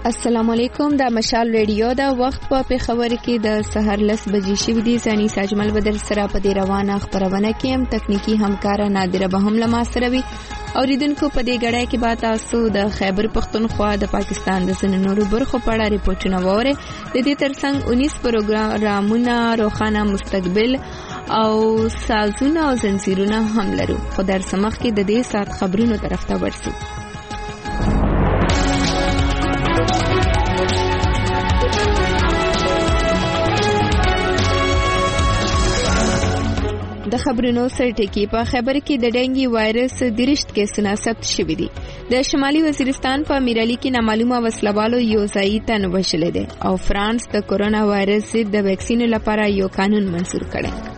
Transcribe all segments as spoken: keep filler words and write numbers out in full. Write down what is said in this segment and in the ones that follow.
السلام علیکم. د مشال ریډیو دا وخت په پیښور کې د سحر لس بجې شوې دي. ثاني ساجمل بدر سره په دې روانه خبرونه کې هم تکنیکی همکار نادره به هم لما سره وي. اوریدونکو په دې غړای کې با تاسو د خیبر پختونخوا د پاکستان د سننورو برخو په اړه ریپورتونه وره. د دې ترڅنګ انیس پروګرامونه روخانه مستقبل او سازونه او زنجیرونه هم لرو. خو در سمخ کې د دې سات خبرونو طرف ته ورسو. د خبرونو سرټکی په خبر کې د ډنګي وایرس درشت کیسونه ثبت شوي دي. د شمالي وزیرستان په میرالي کې نامعلومه وسلوالو یو ځای ته وشلې ده او فرانس د کورونا وایرس ضد د ویکسین لپاره یو قانون منسوخ کړي.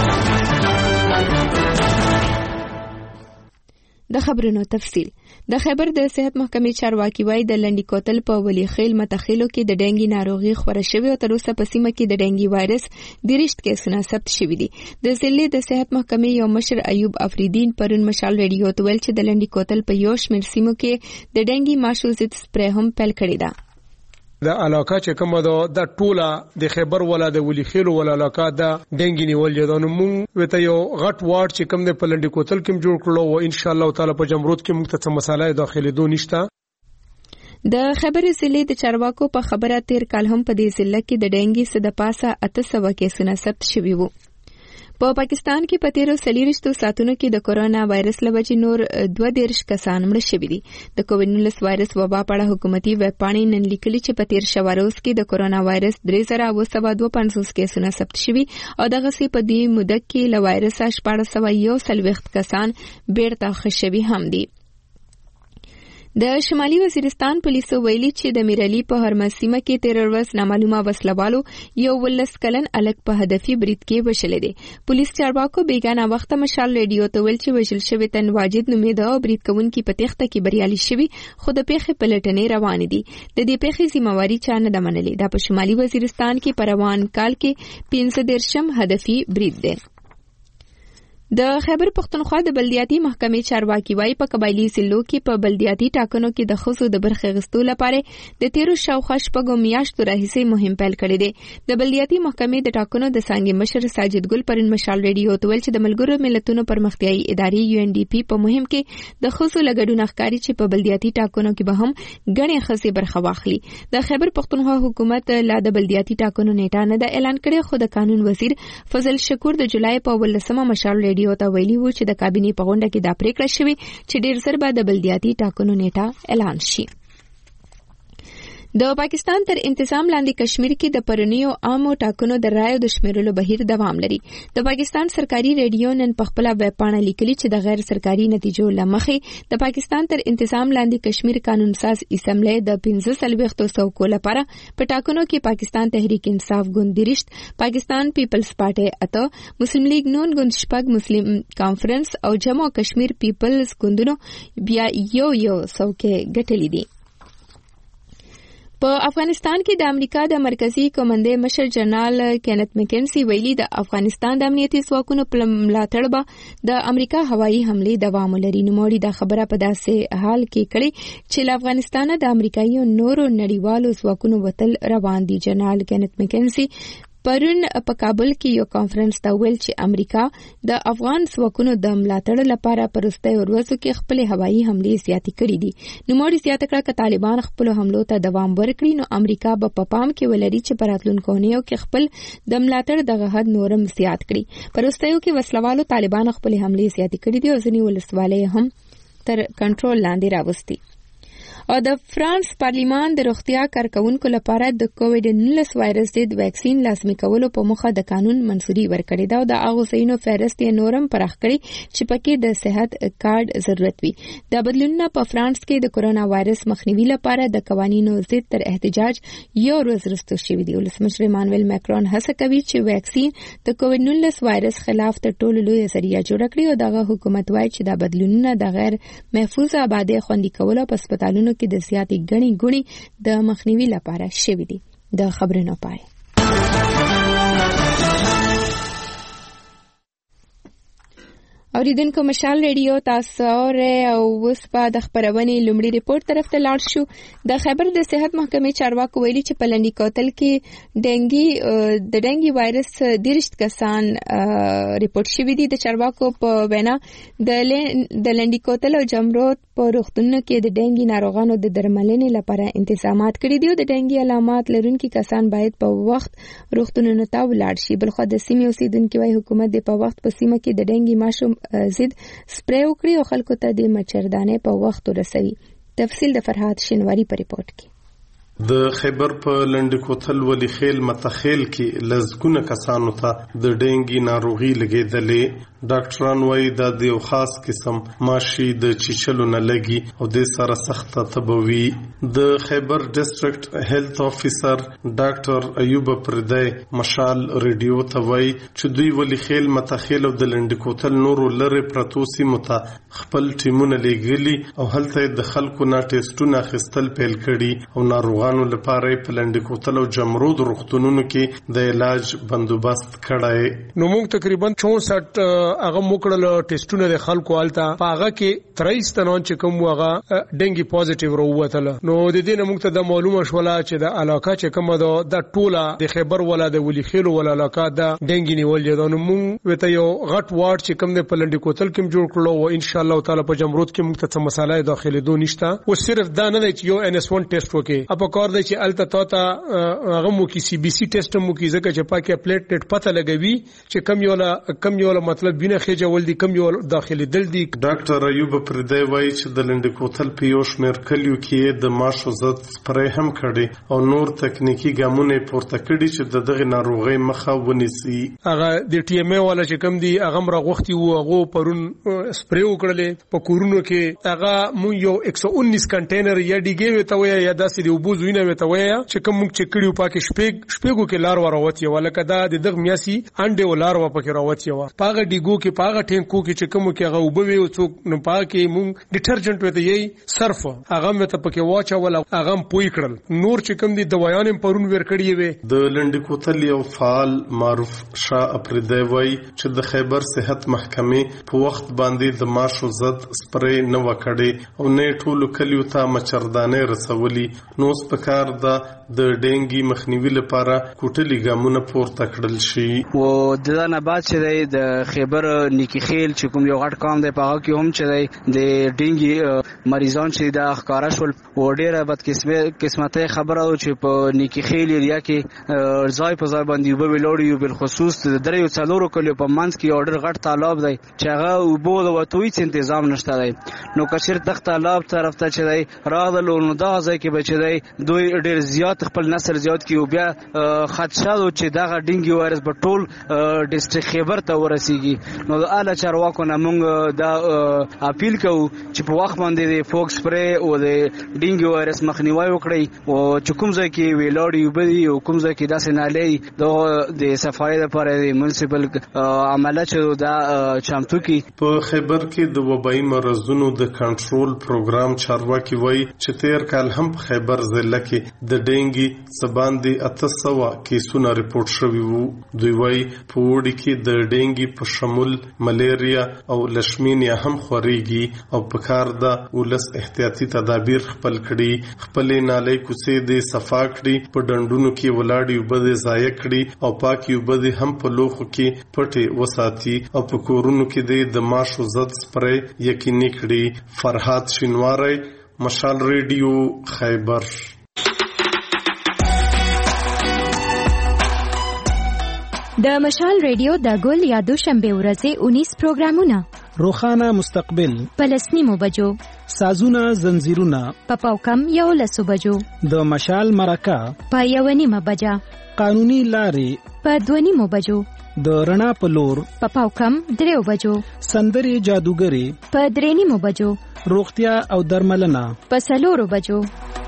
د خبرونو تفصیل. د خیبر د صحت محکمې چارواکي وایي د لنډی کوتل په ولی خیل متخیلو کې د ډنګي ناروغي خوره شوې او تر اوسه په سیمه کې د ډنګي وایرس درشت کیسونه ثبت شوي دي. د ضلع د صحت محکمې یو مشر ایوب افریدین پرون مشال ریډیو ته ویل چې د لنډی کوتل په یو شمېر سیمو کې د ډنګي ماشو ضد سپری هم پیل کړی ده. د علاقه چې کومه ده د ټوله د خیبر ولا د ولی خیل ولا علاقه د ډنګي نیول جوړونه مونږ وته یو غټ وارد چې کوم د پلنډي کوتل کې جوړ کړو او ان شاء الله تعالی په جمرود کې موږ ته مسالې داخلي دو نشته. د خبر ضلع د چارواکو په خبره تیر کال هم په دې ضلع کې د ډنګي څخه د پاسه اته سوه کیسونه ثبت شوي وو. په پاکستان کې په تیرو څلوېښتو ساعتونو کې د کورونا وایرس له وجې نور دوه دېرش کسان مړه شوي دي. د کووډ نولس وایرس وبا په اړه حکومتي ویب پاڼې نن لیکلي چې په تیر شوه روز کې د کورونا وایرس درې زره اوه سوه دوه پنځوس کیسونه ثبت شوي او دغسې په دې موده کې له وایرسه شپاړس سوه یو څلوېښت کسان بیرته ښه شوي هم دي. د شمالي وزیرستان پولیسو ویلي چې د میرالي په هرمسیمه کې تیر ورځ نامعلومه وسلوالو یو ولس کلن الک په هدفي برید کې وشلې دي. پولیس چارواکو بیګانه وخت مشال ریډیو ته ویل چې وژل شوی تن واجد نومېده او برید کوونکي په تخته کې بریالي شوي خو د پیښې پلټنې روانې دي. د دې پیښې ذمہواري چا نه ده منلې. دا په شمالي وزیرستان کې په روان کال کې پنځه دېرشم هدفي برید دی. د خیبر پختونخوا د بلدیاتي محکمې چارواکي وایي په قبایلي ضلعو کې په بلدیاتي ټاکنو کې د ښځو د برخې اخیستو لپاره د تیرو شاوخوا شپږو میاشتو راهیسې مهم پیل کړی دی. د بلدیاتي محکمې د ټاکنو د څانګې مشر ساجد ګل پرون مشال ریډیو ته ویل چې د ملګرو ملتونو پرمختیایي ادارې یو ان ډي پي په مهم کې د ښځو له ګډون ښکاري چې په بلدیاتي ټاکنو کې به هم ګڼې ښځې برخه واخلي. د خیبر پختونخوا حکومت لا د بلدیاتي ټاکنو نیټه نه ده اعلان کړې خو د قانون وزیر فضل شکور د جولای په ولسمه مشال ریډیو ته ویلي وو چې د کابینې په غونډه کې دا پریکړه شوې چې ډېر زر به د بلدیاتي ټاکنو نیټه اعلان شي. د پاکستان تر انتظام لاندې کشمیر کې د پرونیو عامو ټاکنو د رایو د شمیرلو بهیر دوام لري. د پاکستان سرکاري ریډیو نن په خپل ویب پاڼه لیکلي چې د غیر سرکاري نتیجو لمخې د پاکستان تر انتظام لاندې کشمیر قانون ساز اسمبلی د پنځه څلوېښتو څوکو لپاره په ټاکنو کې پاکستان تحریک انصاف ګوند درشت، پاکستان پیپلز پارټي اته، مسلم لیگ نون ګوند شپږ، مسلم کانفرنس او جمع کشمیر پیپلز ګوندونو بیا یو یو څوکې ګټلې دي. په افغانستان کې د امریکا د مرکزی کمانډې مشر جنرال کینت مکنسی ویلي د افغانستان د امنیتي ځواکونو په ملاتړ به د امریکا هوایي حملې دوام لري. نوموړي دا خبره په داسې حال کې کړې چې له افغانستانه د امریکایي نورو نړیوالو ځواکونو وتل روان دي. جنرال کینت مکنسی پرون په کابل کې یو کانفرنس ته ویل چې امریکا د افغان ځواکونو د ملاتړ لپاره پرسته ورځو کې خپل هوایي حملې زیاتې کړې دي. نوموړي زیاته کړه چې طالبان خپل حملو ته دوام ورکړي نو امریکا به په پام کې ولري چې په راتلونکو اونیو کې خپل د ملاتړ دغه حد نورم زیات کړي. پرستیو کې وسلوالو طالبان خپل حملې زیاتې کړې دي او ځینې ولسوالۍ هم تر کنټرول لاندې راوستي. او د فرانس پارلیمان د روغتیا کارکونکو لپاره د کووډ نولس وایرس ضد ویکسین لازمي کولو په موخه د قانون منظوري ورکړې ده او د هغو ځایونو فهرست یې نورم پراخ کړی چې پکې د صحت کارت ضرورت وي. دا بدلونونه په فرانس کې د کورونا وایرس مخنیوي لپاره د قوانینو ضد تر احتجاج یو ورځ وروسته شوي دي. ولسمشر ایمانویل ماکرون هڅه کوي چې ویکسین د کووډ نولس وایرس خلاف تر ټولو لویه ذریعہ جوړه کړي او دغه حکومت وایي چې دا بدلونونه د غیر محفوظ آبادی خوندي کولو په هسپتالونو کې د زیاتې ګڼې ګوڼې د مخنیوي لپاره شوي دي. د خبرونو پای. اوریدونکو مشال ریډیو تاسو اوره او اوس په د خبرونې لومړي ریپورت طرف ته لاړ شو. د خیبر د صحت محکمې چارواکو ویلي چې په لنډي کوتل کې ډنګي د ډنګي وایرس دیرشت کسان ریپورت شوي دي. د چارواکو په وینا د د لنډي کوتل او جمرود په روغتونونو کې د ډنګي ناروغانو د درملنې لپاره تنظیمات کړي دي. د ډنګي علامات لرونکي کسان باید په وخت روغتونونو ته ولاړ شي. بلخو د سیمې اوسیدونکو وايي حکومت د په وخت په سیمه کې د ډنګي ماشوم زید سپری وکړي او خلکو ته د مچردانې په وخت ورسوي. تفصیل د فرهاد شینواری په ریپورت کې. د خیبر په لنډ کوتل ولی خیل متخیل کې لزګونه کسانو ته د ډینګي ناروغي لګیدلې. ډاکټران وايي دا د یو خاص قسم ماشي د چیچلو نه لګي او د سره سخت تبوي. د خیبر ډیسټریکټ هیلث افیسر ډاکټر ایوب پردای مشال ریډیو ته وايي چې دوی ولی خیل متخیل او د لنډ کوتل نورو لری پروتوسی مت خپل ټیمونه لګیلي او هلته د خلکو نه ټیسټونه خستل پیل کړي او ناروغانو لپاره په لنډ کوتل او جمرود روغتونونو کې د علاج بندوبست کړای. نو موږ تقریبا چونسټ هغه موکړل ټیسټونه د خلکو آلتا هغه کې تریس تنون چې کوم هغه ډنګي پوزټیو وروتل. نو د دې نه موږ ته د معلومه شولا چې د علاقه چې کومه د ټوله د خیبر ولا د ولی خیلو ولا علاقه د ډنګي نیول دي. نو موږ وته یو غټ وارد چې کوم د پلنډي کوتل کې جوړ کړو او ان شاء الله تعالی په جمرود کې موږ ته مسالې داخلي دو نشته او صرف دا نه چې یو ان اس ون ټیسټ وکي اپ کار دی چې الته تا هغه مو کې سی بي سي ټیسټ مو کې ځکه چې پاکه پلیټلیټ پته لګوي چې کم یو لا کم یو مطلب بینه خېجول دي کم یو داخلي دل دي. ډاکټر ایوب پردای وایي چې د لنډ کوتل په یو شمېر کلیو کې د ماشو ضد سپری هم کړي او نور تکنیکی ګامونه پورته کړي چې د دغه ناروغي مخه ونیسي. هغه د ټي ام ای ولا چې کم دي هغه مرغوختي وو هغه پرون سپری وکړلې په کورونو کې هغه مو یو ایک سو انیس کنټینر یا ډیګي وته ویا یا داسې دی وبوزوینه وته ویا چې کوم چې کړیو پاکه شپږ شپږو کې لار وروتي ولکه دا د دغ میاسي انډه ولار و پکې راوتی و پاغه ډیګو کې پاغه ټینکو کې چې کوم کې هغه وبوي او څوک نو پاکه مونږ ډیټرجنټ وته یي صرف هغه مته پکې واچا ولا هغه پوي کړل. نور چې کوم دي دوايان پرون ور کړی وي. د لنډ کوتل یو فعال معروف شاه اپریدی وای چې د خیبر صحت محکمې په وخت باندې د ماشو ضد سپری نه وکړي او نه ټول کلیو ته مچردانې رسولي. نو سپکار د د ډینګي مخنیوي لپاره کوټلي ګامونه پورته کړل شي. او د نه بعد چې د خیبر نیکی خیل چې کوم یو غټ کام دی په هغه کې هم چې د ډینګي مریضان چې د ښکارا شول او ډیره بد قسمته خبره او چې په نیکی خیل ایریا کې ځای په ځای باندې وب ویلوړي بل خصوص د دریو څلورو کلیو په منځ کې اورډر غټ طالب دی چې هغه وبو د وټوي څ تنظیم نشته دی. نو کشر تخت طالب طرف ته چې دی راغلو نو دا ځای کې بچی دی دوی ډیر زیات خپل نسل زیات کی او بیا خدشه چې دا ډینګي وایرس په ټول ډیسټریکټ خیبر ته ورسیږي. نو د اعلی چارواکو نه موږ دا اپیل کوو چې په وخت باندې د فوکس سپری او د ډینګي وایرس مخنیوي وکړي او چې کوم ځای کې ویلوړي وبدي او کوم ځای کې داسې نالي د صفای لپاره د منسپل عمله چې دا چمتو کی. په خیبر کې د وبایي مرزونو د کنټرول پروګرام چارواکي وایي چې تیر کال هم په خیبر ضلع کې د ډینګي سباندي اته سوه کیسونه ریپورت شوي وو. دوی وایي په وړي کې د ډینګي په شمول ملیریا او لشمینیا هم خوريږي او په کار د ولس احتیاطي تدابیر خپل کړي. خپلې نالۍ کوڅې د صفا کړي په ډنډونو کې ولاړې وبد ضایع کړي او پاکي وبد هم په لوخو کې پټي وساتي او په کورونو کې د ماشو ضد سپری یقیني کړي. فرهاد شینواری مشال ریډیو خیبر. د مشال ریډیو د ګل یا دوشنبه ورځې اونیس پروګرامونه روخانه مستقبل پلسنیمو بجو سازونه زنجیرونه پپاو کم یو لسو بجو د مشال مرکه په یو نیمه بجا قانوني لارې په دوه نیمو بجو د رڼا په لور پپاو کم دریو بجو سندري جادوګری په درې نیمو بجو روغتیا او درملنه په څلورو بجو.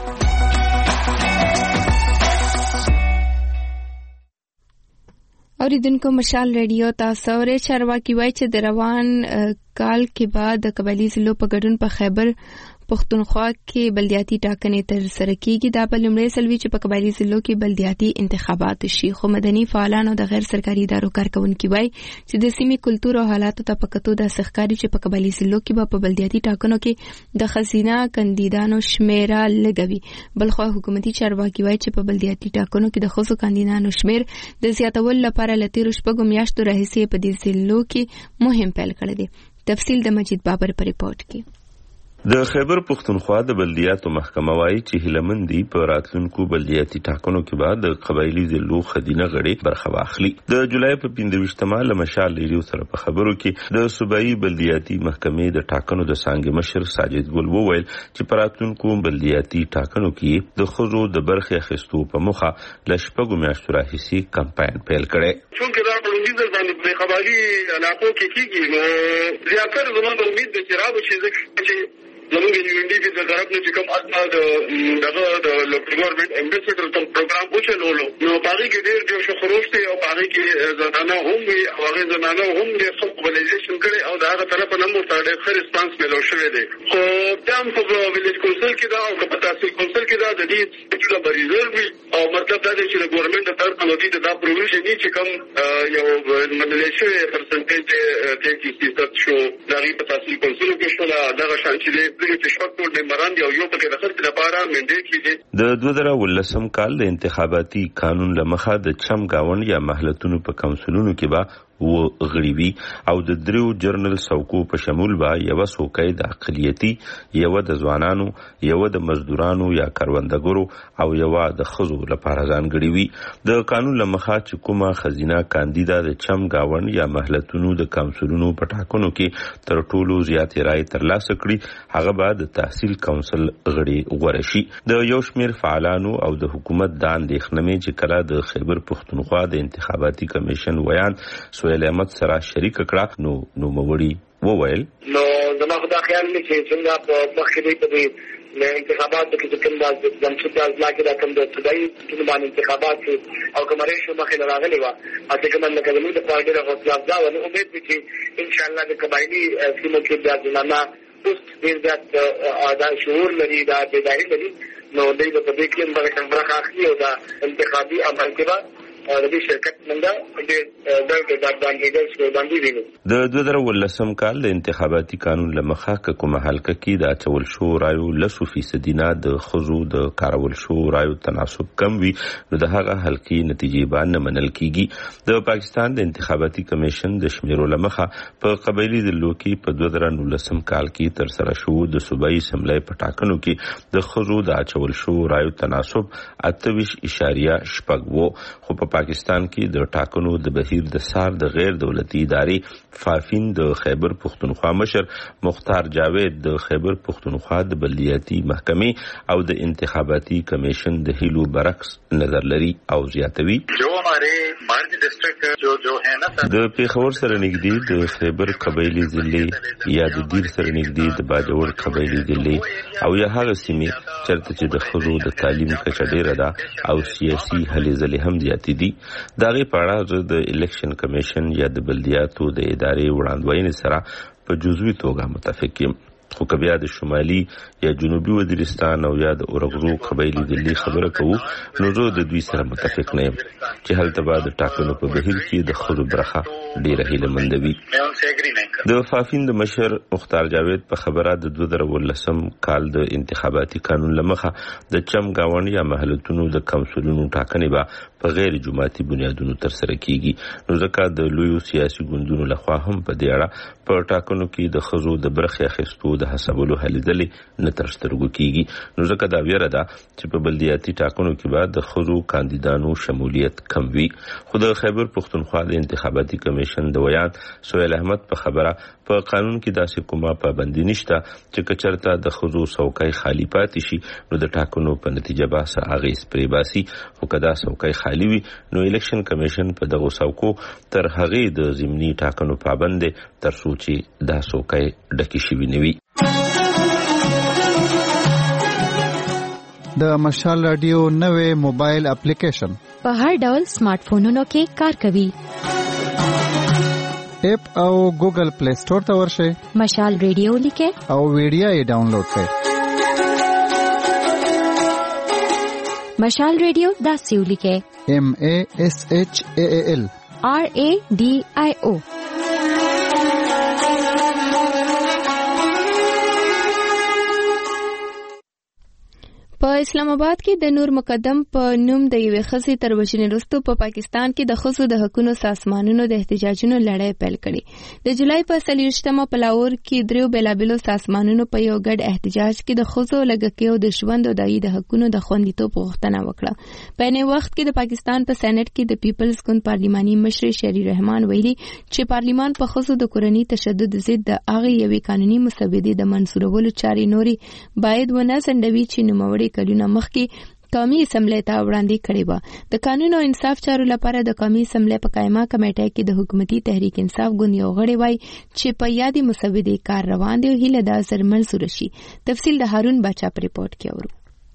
اوریدونکو مشال ریډیو تاسو ورې چارواکي وایي چې د روان کال کې بعد د قبایلی ضلعو په ګډون په خیبر پښتونخوا کې بلدیاتي ټاکنې تر سره کیږي. دا په لومړي ځل وی چې په قبایلی ضلعو کې بلدیاتي انتخابات شي، خو مدني فعالانو د غیر سرکاري ادارو کارکونکي وایي چې د سیمې کلتور او حالاتو ته په کتو د سخکاري چې په قبایلی ضلعو کې په بلدیاتي ټاکنو کې د خزینه کاندیدانو شمیره لګوي. بلخو حکومتي چارواکي وایي چې په بلدیاتي ټاکنو کې د خصوصي کاندیدانو شمیر د زیاتولو لپاره لتیر شپږو میاشتو راهیسې په دې ضلعو کې مهم پیل کړی دی. تفصیل د مجید بابر په ریپورت کې. د خیبر پختونخوا د بلدیاتو محکمه وايي چې هلمندي په راتلونکو بلدیاتي ټاکنو کې بعد د قبایلی ضلعو خدینه غړي برخه واخلي. د جولای په پنځه ویشتمه لمشال ریډیو سره په خبرو کې د صوبایي بلدیاتي محکمې د ټاکنو د څنګه مشر ساجد ګل وویل چې په راتلونکو بلدیاتي ټاکنو کې د خزو د برخه اخیستو په مخه لشپږو میاشتو راهیسې کمپاین پیل کړي. چونکه دا په لومړي ځل باندې په قبایلی علاقو کې کیږي، نو زیاتره زموږ امید د چرابو چې زموږ یونیورسيټي کې د طرف نه چې کوم اصل د دغه د لوکل ګورنمنت امبیسډر کوم پروګرام وچلولو، نو باغی کې ډېر ډېر شخروش ته او باغی کې زنانه هم وي او هغه زنانه هم د خلک موبلایزیشن کړي او دا هغه طرف نه مو ته ډېر ښه ریسپانس ملو شوی دی. خو تم په ویلیج کونسل کې دا او په تحصیل کونسل کې دا د دې چې د ریزرو وي او مطلب دا دی چې د ګورنمنت د طرف نه د دا پروویژن دي چې کوم یو مدلیشن پرسنټیج ثلاثين فیصد شو دا په تحصیل کونسل کې شو دا شان چې د دوه زره ولسم کال د انتخاباتي قانون لمخه د چم گاون یا محلتونو په کونسلونو کې با و غړيوي او د دریو جرنل څوکو په شمول با یو څوکۍ د اقلیتی، یو د ځوانانو، یو د مزدورانو یا کاروندګرو او یو د خزو لپاره ځانګړي. د قانون لمخه چې کومه خزینه کاندیدا د چم گاون یا محلتونو د کونسلونو په ټاکنو کې تر ټولو زیاتې رائے ترلاسه کړي هغه به د تحصیل کونسل غړي غوړه شي. د یو شمېر فعالانو او د حکومت د اندېښنې چې کله د خیبر پختونخوا د انتخاباتي کمیشن ویان سویل احمد سره شریک کړه نو نو موړي وویل نو زموږ د خیال نه چې څنګه په مخکې په انتخابات کې کوم د جمشید ازلا کې د کوم د صداي د باندې انتخابات او کومره شو مخې راغلي و اته کوم نه کلمې د پارټي د غوښتل دا ونه امید دي چې ان شاء الله د قبایلی سیمو کې د ځنانه اوس ډیر د ادا شعور لري دا بیداری لري نو د دې په دې کې موږ برخه اخلي او دا انتخابي عمل کې د دې شرکت منګه د د د باندې باندې ویني. د دوه زره ولسم کال د انتخاباتي قانون لمخه کومه حلقه کې د چول شو رایو لسو فیصد نه د خزو د کارول شو رایو تناسب کم وي نو د هغه حلقې نتیجې باندې منل کیږي. د پاکستان د انتخاباتي کمیشن د شمیرو لمخه په قبایلی ضلعو کې په دوه زره ولسم کال کې تر سره شو د صوبایي اسمبلی په ټاکنو کې د خزو د چول شو رایو تناسب اتویش اشاریه شپږ وو. خو په پاکستان کې د ټاکنو د بهیر د سار د غیر دولتي ادارې فافین د خیبر پختونخوا مشر مختار جاوید د خیبر پختونخوا د بلدیاتي محکمې او د انتخاباتي کمیشن د هیلو برعکس نظر لري او زیاتوي جو ہمارے مارج ډسټریکټ جو جو ہے نا د پیښور سره نږدې د خیبر قبایلی ضلع یا د دیر سره نږدې د باجوړ قبایلی ضلع او یا هغه سیمې چرته چې د خزو د تعلیم کچه ډیره ده او سیاسي هلې ځلې هم زیاتې دي. داغه پاړه د الیکشن کمیشن یا د بلدیاتو د ادارې وړاندوینې سره په جزوي توګه متفق یم. خو کبیا د شمالي یا جنوبي وزیرستان او یا د اورغرو قبایلی ضلع خبره کوو نو زه د دوی سره متفق نه یم چې هلته بعد ټاکنو په بهیر کې د خزو برخه ډیره هیلهمند وي. د فافین د مشر مختار جاوید په خبره د دوه زره ولسم کال د انتخاباتي قانون لمخه د چم گاون یا محلتونو د کونسلونو ټاکنې به په غیر جماعتي بنیادونو تر سره کیږي نو ځکه د لویو سیاسي ګوندونو لخوا هم په دې اړه په ټاکنو کې د خزو د برخې اخیستو د حسابولو هلې ځلې نه تر سترګو کیږي نو ځکه دا ویره ده چې په بلدیاتي ټاکنو کې بعد د خزو کاندیدانو شمولیت کم وي. خو د خیبر پختونخوا د انتخاباتي کمیشن د ویان سویل احمد په خبره په قانون کې داسې کومه پابندي نشته چې کچرته د خزو څوکۍ خالی پاتې شي نو د ټاکنو په نتیجه به څه اغېز پرې باسي. خو کدا څوکۍ خالی وي نو الیکشن کمیشن په دغه څوکو تر هغې د ضمني ټاکنو پابند دی تر څو چې دا څوکۍ ډکې شوي نه وي. د مشال رادیو نوې موبایل اپلیکیشن په هر ډول سمارټ فونونو کې کار کوي. اپ او ګوګل پلی سٹور ته ورشئ، مشال رادیو لیکه او ویډیو یې ډاونلوډ کړئ. مشال ریډیو داسې ولیکئ M A S H A A L R A D I O. په اسلام آباد کې د نور مقدم په نوم د یوې ښځې تر وژنې وروسته په پاکستان کې د ښځو د حقونو سازمانونو د احتجاجونو لړۍ پیل کړې. د جولای په څلوېښتمه په لاهور کې دریو بېلابېلو سازمانونو په یو ګډ احتجاج کې د ښځو لږکیو د ژوند او دایي د حقونو د خوندیتوب غوښتنه وکړه. په یعنې وخت کې د پاکستان په سېنټ کې د پیپلز ګوند پارلماني مشر شری رحمان ویلي چې پارلمان په ښځو د کورني تشدد ضد د هغې یوې قانوني مسودې د منظورولو چارې نورې باید ونه ځنډوي چې نوموړې کلونه مخکې قومي اسمبلی ته وړاندې کړې وه. د قانون او انصاف چارو لپاره د قومي اسمبلی په قایمه کمیټه کې د حکومتي تحریک انصاف ګوند یو غړی وای چې په یادې مسودې کار روان دی او هیله ده زر منظور شي. تفصیل د هارون باچا په ریپورت کې اورو.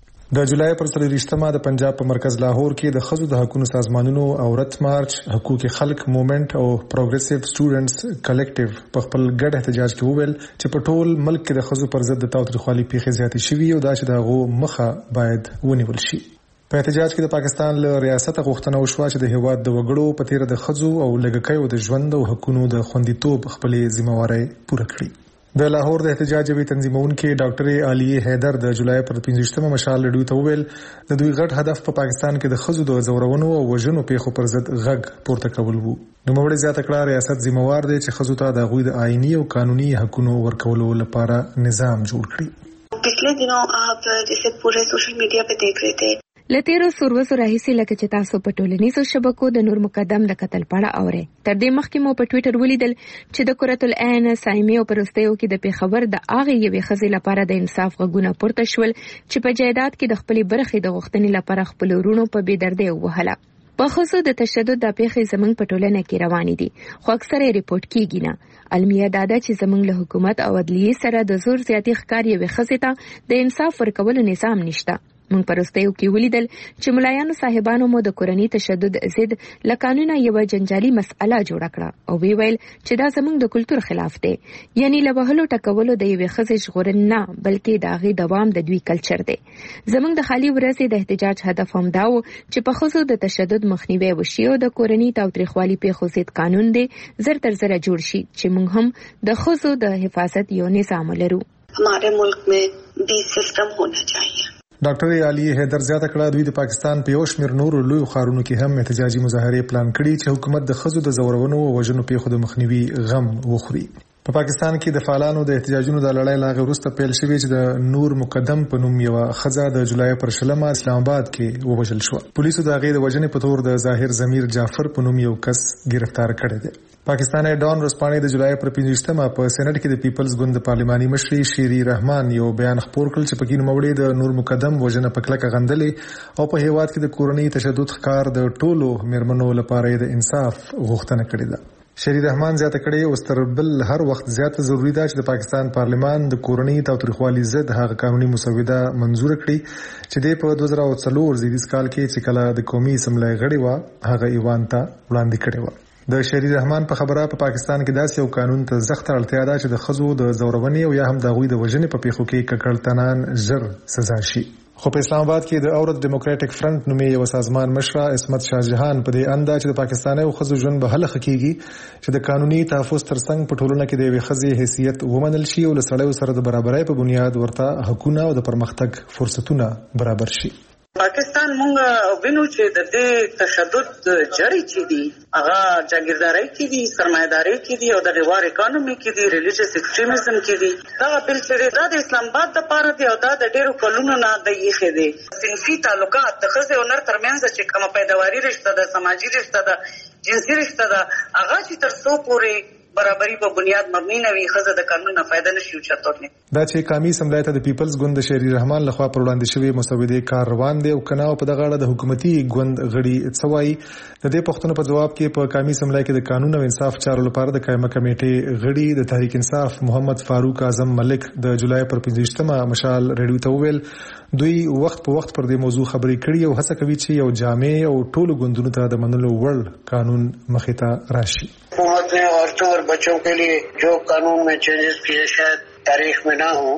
د جولای پر څلوېښتمه د پنجاب په مرکز لاهور کې د ښځو د حقوقو سازمانونو عورت مارچ، حقوق خلق موومېنټ او پروګریسیو سټوډنټس کلیکټیو په خپل ګډ احتجاج کې وویل چې په ټول ملک کې د ښځو پر ضد د تاوتریخوالي پیښې زیاتې شوي او دا چې د هغو مخه باید ونیول شي. په احتجاج کې د پاکستان له ریاست غوښتنه وشوه چې د هیواد د وګړو په تیر د ښځو او لږکیو د ژوند او حقوقو د خوندیتوب خپلې ذمہواري پوره کړي. د لاهور د احتجاج وی تنظیمونکو ډاکټر عالیه حیدر د جولای پر پنځوستمه مشال ریډیو ته ویل د دوی غټ هدف په پاکستان کې د ښځو د زورونو او وژنو پیښو پر ضد غږ پورته کول وو. نو موږ زیاته کړه ریاست ذمہوار دی چې ښځو ته د غوي د آئینی او قانوني حقوقو ورکولو لپاره نظام جوړ کړي. पिछले दिनों आप जैसे पूरे सोशल मीडिया पे देख रहे थे لتیرو سروسو راهیسي لکه چې تاسو په ټولنیزو شبکو د نور مقدم د قتل په اړه اورئ. تر دې مخکې مو په ټویټر ولیدل چې د کرة العین سایمې او پرستیو کې د پیښور د هغې یوې ښځې لپاره د انصاف غږونه پورته شول چې په جایداد کې د خپلې برخې د غوښتنې لپاره خپل ورونو په بې دردۍ ووهله. په ښځو د تشدد د پیښې زموږ په ټولنه کې روانې دي خو اکثره یې ریپورټ کیږي نه. المیه دا ده چې زموږ له حکومت او عدلیې سره د زور زیاتي ښکار یوې ښځې ته د انصاف ورکولو نظام نشته. موږ پرستیو کې ولیدل چې ملایانو صاحبانو مو د کورني تشدد ضد له قانونه یوه جنجالي مسئله جوړه کړه او وی ویل چې دا زموږ د کلتور خلاف دی. یعنی له وهلو ټکولو د یوې ښځې ژغورل نه بلکې د هغې دوام د دوی کلچر دی. زموږ د خالي ورځې د احتجاج هدف هم دا و چې په ښځو د تشدد مخنیوی وشي او د کورني تاوتریخوالي پیښو ضد قانون دی زر تر زره جوړ شي چې موږ هم د ښځو د حفاظت یو نظام لرو. हमारे मुल्क में भी सिस्टम होना चाहिए. ډاکټر عالیه حیدر زیاته کړه دوی د پاکستان په یو شمېر نورو لوی ښارونو کې هم احتجاجي مظاهرې پلان کړي چې حکومت د ښځو د زورونو او وژنو پیښو د مخنیوي غم وخوري. په پاکستان کې د فعالانو د احتجاجونو د لړۍ لا وروسته پیل شوې چې د نور مقدم په نوم یو ښځه د جولای پر شلمه اسلام آباد کې ووژل شو. پولیسو د هغې د وژنې په تور د ظاهر ضمیر جعفر په نوم یو کس گرفتار کړی دی. پاکستان ډان ورسپانې د جولای پر پنځوستمه په سېنټ کې د پیپلز ګوند پارلماني مشر شری رحمان یو بیان خپور کړ چې پکې نوموړي د نور مقدم وژنه په کلکه غندلې او په هیواد کې د کورنۍ تشدد ښکار د ټولو میرمنو لپاره د انصاف غوښتنه کړې ده. شری رحمان زیاته کړې اوس تر بل هر وخت زیاته ضروری ده چې د پاکستان پارلمان د کورنۍ تاوتریخوالي ضد هغه قانوني مسوده منزور کړي چې د په دوه زره څلور زیږدیز کال کې چې کله د قومي اسمبلی غړی و هغه ایوان ته وړاندې کړی و. د شری رحمان په خبره په پا پاکستان کې داسې یو قانون ته سخت اړتیا ده چې د ښځو د زورونې او یا هم د هغوی د وژنې په پیښو کې ککړتنان ژر سزا شي. خو په اسلام آباد کې د اورت ډیموکراټک فرنٹ نومي یو سازمان مشره عصمت شاه جهان په دې انده چې د پاکستاني ښځو ژوند به هله خکېږي چې د قانوني تحفظ ترڅنګ په ټولنه کې د یوې ښځې حیثیت ومنل شي او له سړیو سره د برابرۍ په بنیاد ورته حقونه او د پرمختګ فرصتونه برابر شي. پاکستان مونږ وینو چې د دې تشدد جری چې دي هغه جاګیرداري کې دي، سرمایه‌داري کې دي او د غوار اکانومي کې دي، ریلیجیس ایکستریمزم کې دي. دا بل چې دا د اسلام آباد لپاره دی او دا د ډیرو کلونو نه د یخې دي. صنفي تعلقات د ښځې او نر ترمنځ چې کومه پیداواري رشته ده، سماجي رشته ده، جنسي رشته ده، هغه چې تر څو پورې برابرۍ په بنیاد مبني نه وي ښځه د قانون نه فایده نشي اخیستلی. دا چې قومي اسمبلی ته د پیپلز ګوند د شری رحمان لخوا پر وړاندې شوی مسودې کار روان دی او کنه په دغه اړه د حکومتي ګوند غړي څه وایي د دې پوښتنو په جواب کې په قومي اسمبلی کې د قانون او انصاف چارو لپاره د قائمه کمیټې غړي د تحریک انصاف محمد فاروق اعظم ملک د جولای پر پنځوستمه مشال ریډیو ته وویل دوی وخت په وخت پر دې موضوع خبرې کړي او هڅه کوي چې یو جامع او ټولو ګوندونو ته د منلو وړ قانون مخې ته راشي. حکومت نے عورتوں اور بچوں کے لیے جو قانون میں چینجز کیے شاید تاریخ میں نہ ہوں.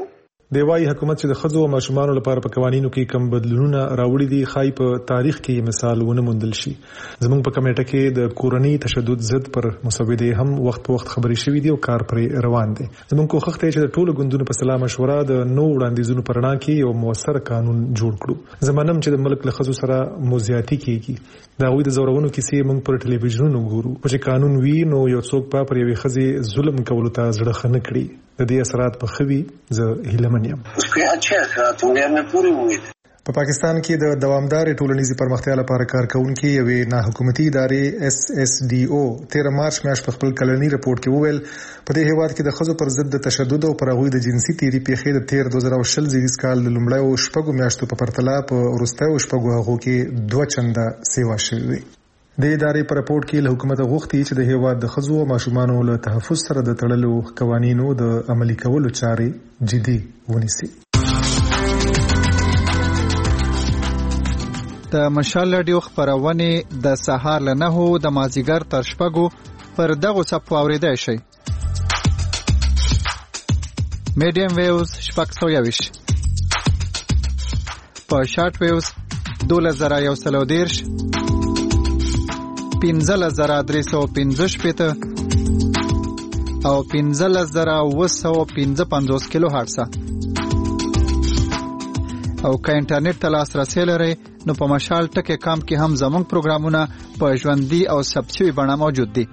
د وايي حکومت چې د ښځو او ماشومانو لپاره په قوانینو کې کم بدلونونه راوړي دي خای په تاریخ کې مثال ونه موندل شي. زموږ په کمیټه کې د کورنۍ تشدد ضد پر مسودې هم وخت په وخت خبرې شوې دي او کار پرې روان دی. زموږ کوښښ دی چې د ټولو ګوندونو په سلا مشوره د نو وړاندیزونو پر وړاندې کې یو موثر قانون جوړ کړو. زمونږ چې د ملک له ښځو سره موزیاتي کیږي دا وي د زورونو کیسې موږ پر ټلویزیونونو ګورو چې قانون وی نو یو څوک په پر یوې ښځې ظلم کولو ته زړه خنه کړي. د دې اثرات په خوي زه هیله منم. په پاکستان کې د دوامدار ټولنیزي پرمختیا لپاره کار کوونکي یوې ناحکومتي ادارې اس اس ډي او تیر مارچ میاشت په خپل کلنی رپورت کې وویل په دې هیواد کې د ښځو پر ضد د تشدد او پر هغوی د جنسي تیری پیښې د تیر دوه زره شل زیږدیز کال د لومړیو شپږو میاشتو په پرتله په وروستیو شپږو هغو کې دوه چنده سیوا شوې. د ادارې په رپورت کې له حکومت غوښتي چې د هیواد د ښځو او ماشومانو له تحفظ سره د تړلو قوانینو د عملي کولو چارې جدي ونیسي. د مشال رادیو خبرونه د سهار له نهو د مازیګر تر شپږو پر دغه صفو اوریدای شي. میډیم ویوز شپږ سوه یویش په شارټ ویوز دوله زره یو سل او دېرش پنځلس زره درې سوه پنځه شپېته او پنځلس زره اوه سوه پنځه پنځوس کیلو هرڅه. او که انټرنیټ ته لاسرسی لرئ نو په مشال ټکي کام کې هم زموږ پروګرامونه په ژوندۍ او ثبت شوي بڼه موجود دي.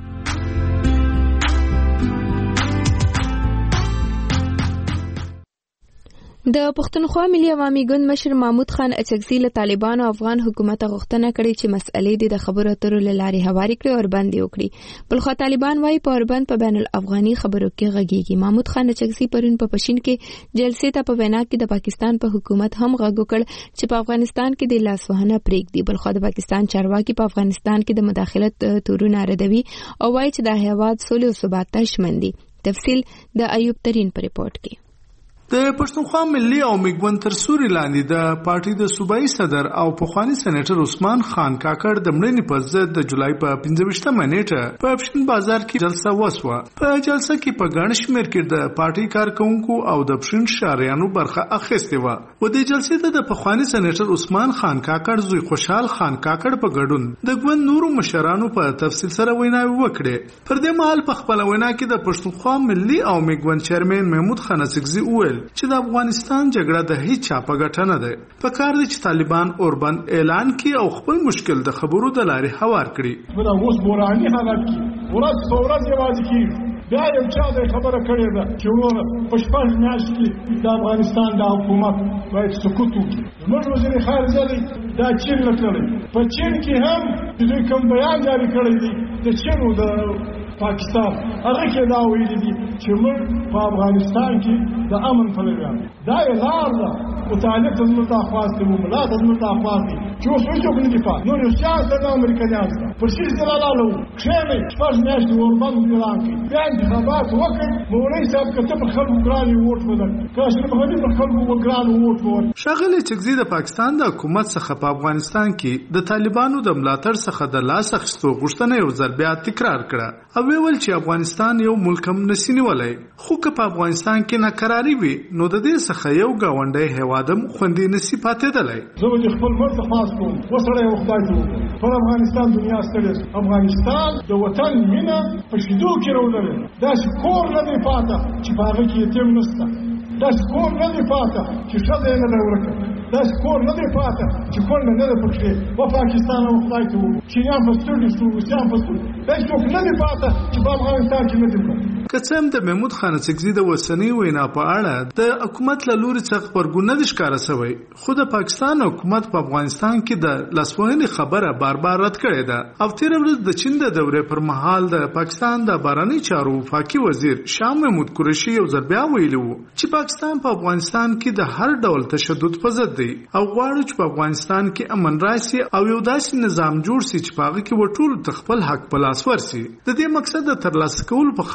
د پښتونخوا ملي عوامي ګوند مشر محمود خان اچکزي له طالبانو او افغان حکومت غوښتنه کړې چې مسئلې د خبرو اترو له لارې هواري کړي او بندي وکړي. بلخو طالبان وايي په اوربند په بین الافغاني خبرو کې غږیږي. محمود خان اچکزي پرون په پښین کې جلسې ته په وینا کې د پاکستان په حکومت هم غږ وکړ چې په افغانستان کې د لاسوهنه پرېږدي. بلخو د پاکستان چارواکي په افغانستان کې د مداخلت تورونه ردوي او وايي چې د هیواد سولې او ثبات ته ژمن دي. تفصیل د ایوب ترين په ریپورت کې. د پښتونخوا ملي او میګون تر سوري لاندې د پارټي د صوبایي صدر او پخوانی سېنیټر عثمان خان کاکړ د مړینې په ضد د جولای په پنځه ویشتمه نیټه په پښتون بازار کې جلسه وسوه. په جلسه کې په ګڼ شمېر کې د پارټي کارکونکو او د پښتون شاریانو برخه اخیستې وه. و دې جلسې ته د پخوانی سېنیټر عثمان خان کاکړ زوی خوشحال خان کاکړ په ګډون د ګوند نورو مشرانو په تفصیل سره ویناوې وکړې. پر دې مهال په خپل وینا کې د پښتونخوا ملي او میګون چیرمن محمود خان اڅکزي وویل چې د افغانستان جګړه د هیڅ چا په ګټه نه ده. په کار دي چې طالبان اوربند اعلان کړي او خپل مشکل د خبرو د لارې هوار کړي. دا اوس بوراني حالت کې ورځ په ورځ یوازې کېږي. بیا یو چا د خبره کړې ده چې ورونه په شپږ میاشت کې د افغانستان د حکومت باید سکوت وکړي. زموږ وزیر خارجه دی دا چین نه کړی. په چین کې هم دوی کوم بیان جاري کړی دی د چینو د پاکستان هغه کې دا ویلي دي چې موږ په افغانستان کې د امن پلویان دا یې لار ده. او طالب ته زموږ اخواز دی او ملا ته زموږ اخواز دی چې اوس هیڅوک نه دي پاتې. نو یو سیاست د امریکایانو سره پر شیش دلاله وو کښېنئ شپږ میاشتې اوربند اعلان کړي. بیا انتخابات وکړئ. مولوي صاحب که ته پر خلکو ګران یې ووټ ولري که اشرف غني پر خلکو ګران ووټ ولري. ښاغلی اڅکزي د پاکستان د حکومت څخه په افغانستان کې د طالبانو د ملاتړ څخه د لاس اخیستو غوښتنه یو ځل بیا تکرار کړه او ویل چې افغانستان یو ملک هم نشي نیولی. خو که په افغانستان کې ناکراري وي نو د دې څخه یو ګاونډی هیواد هم خوندي نشي پاتېدلی. زه به خپل ملک خلاص کوم وسړی او خدای ته پر افغانستان دنیا ستړې. افغانستان د وطن مینه په شیدو کې راولري. داسې کور نه دی پاته چې په هغه کې یتیم نشته. داسې کور نه دی پاته چې ښځه یې نه ده ورکه. داسې کور نه دی پاته چې کونډه نه ده پکښې. و پاکستان او خدای ته وو چینیان په سترګې شو روسیان په سترګې. داسې څوک نه دی پاته چې په افغانستان کې نه دی پاته. که څه هم د محمود خان اڅکزي د اوسنۍ وینا په اړه د حکومت له لوري څخه غبرګون نه دی ښکاره شوی، خو د پاکستان حکومت په افغانستان کې د لاسوهنې خبره بار بار رد کړې ده. او تېره ورځ د چین د دورې پر مهال د پاکستان د بهرنیو چارو وفاقي وزیر شاه محمود قریشي یو ځل بیا ویلي وو چې پاکستان په افغانستان کې د هر ډول تشدد په ضد دی او غواړي چې په افغانستان کې امن راشي او یو داسې نظام جوړ شي چې په هغه کې وټول خپل حق په لاس ورسي. د دې مقصد د ترلاسه کولو په خاطر به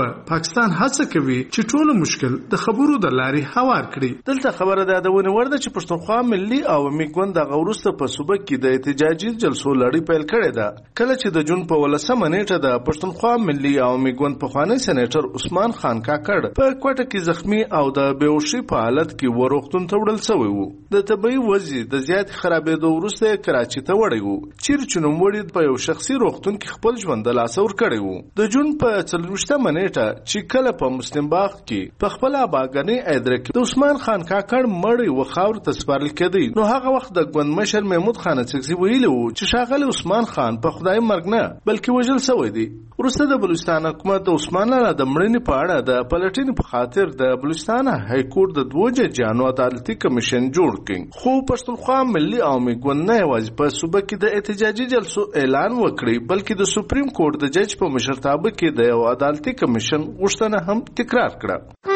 پاکستان هڅه کوي چې ټول مشکل د خبرو د لارې هوار کړي. دلته خبره ده د ونور ده چې پښتونخوا ملي عوامي ګوند د غورسته په صوبه کې د احتجاجي جلسو لړۍ پیل کړې ده. کله چې د جون په ولسمه نیټه د پښتونخوا ملي عوامي ګوند پخوانی سېنیټر عثمان خان کاکړ په کوټه کې زخمی او د بیهوشي په حالت کې وروختون ته وړل شوی وو. د طبي وضعیت د زیات خرابېدو وروسته کراچي ته وړی وو چیرې چې نوموړي په یو شخصي روغتون کې خپل ژوند د لاسه ورکړی وو. د جون په څلوېښتمه نیټه چې کله په مسلم باغ کې په خپله اباګانۍ ادره کې د عثمان خان کاکړ مړی و خاورو ته سپارل کېدی، نو هغه وخت د ګوند مشر محمود خان اڅکزي ویلي وو چې ښاغلی عثمان خان په خدای مرګ نه بلکې وژل شوی دی. وروسته د بلوچستان حکومت د عثمان لالا د مړینې په اړه د پلټنې په خاطر د بلوچستان های کورټ د دوو ججانو عدالتي کمیشن جوړ کړ. خو پښتونخوا ملي عوامي ګوند نه یوازې په صوبه کې د احتجاجي جلسو اعلان وکړي بلکې د سپریم کورټ د جج په مشرتابه کې د یو عدالتي کمیشن غوښتنه هم تکرار کړه.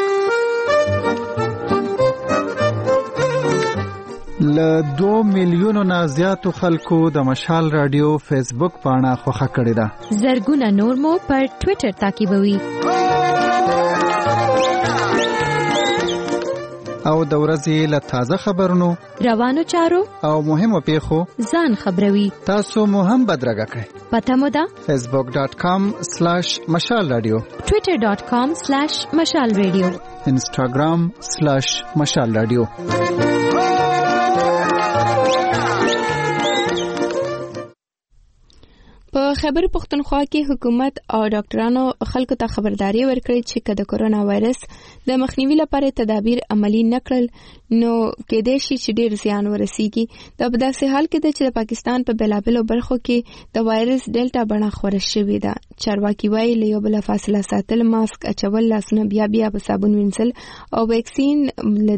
له دو میلیونو نه زیاتو خلکو د مشال رادیو فیسبوک پاڼه خوښه کړې ده. زرګونه نور مو پر ټوئیټر تعقیبوي. او د ورځې له تازه خبرونو، روانو چارو او مهمو پیښو ځان خبروي. تاسو مو هم بدرګه کړئ. پته مو ده فیسبوک ډاٹ کام سلیش مشال رادیو، ټوئیټر ډاٹ کام سلیش مشال رادیو، انسټاګرام سلیش مشال رادیو. په خیبر پختونخوا کې حکومت او ډاکټرانو خلکو ته خبرداري ورکړې چې که د کورونا وایرس د مخنیوي لپاره تدابیر عملي نه کړل نو کېدای شي چې ډېر زیان ورسیږي. دا په داسې حال کې ده چې د پاکستان په بېلابېلو برخو کې د وایرس ډیلټا بڼه خوره شوې ده. چارواکي وایي له یو بله فاصله ساتل، ماسک اچول، لاسونه بیا بیا په صابون وینځل او ویکسین له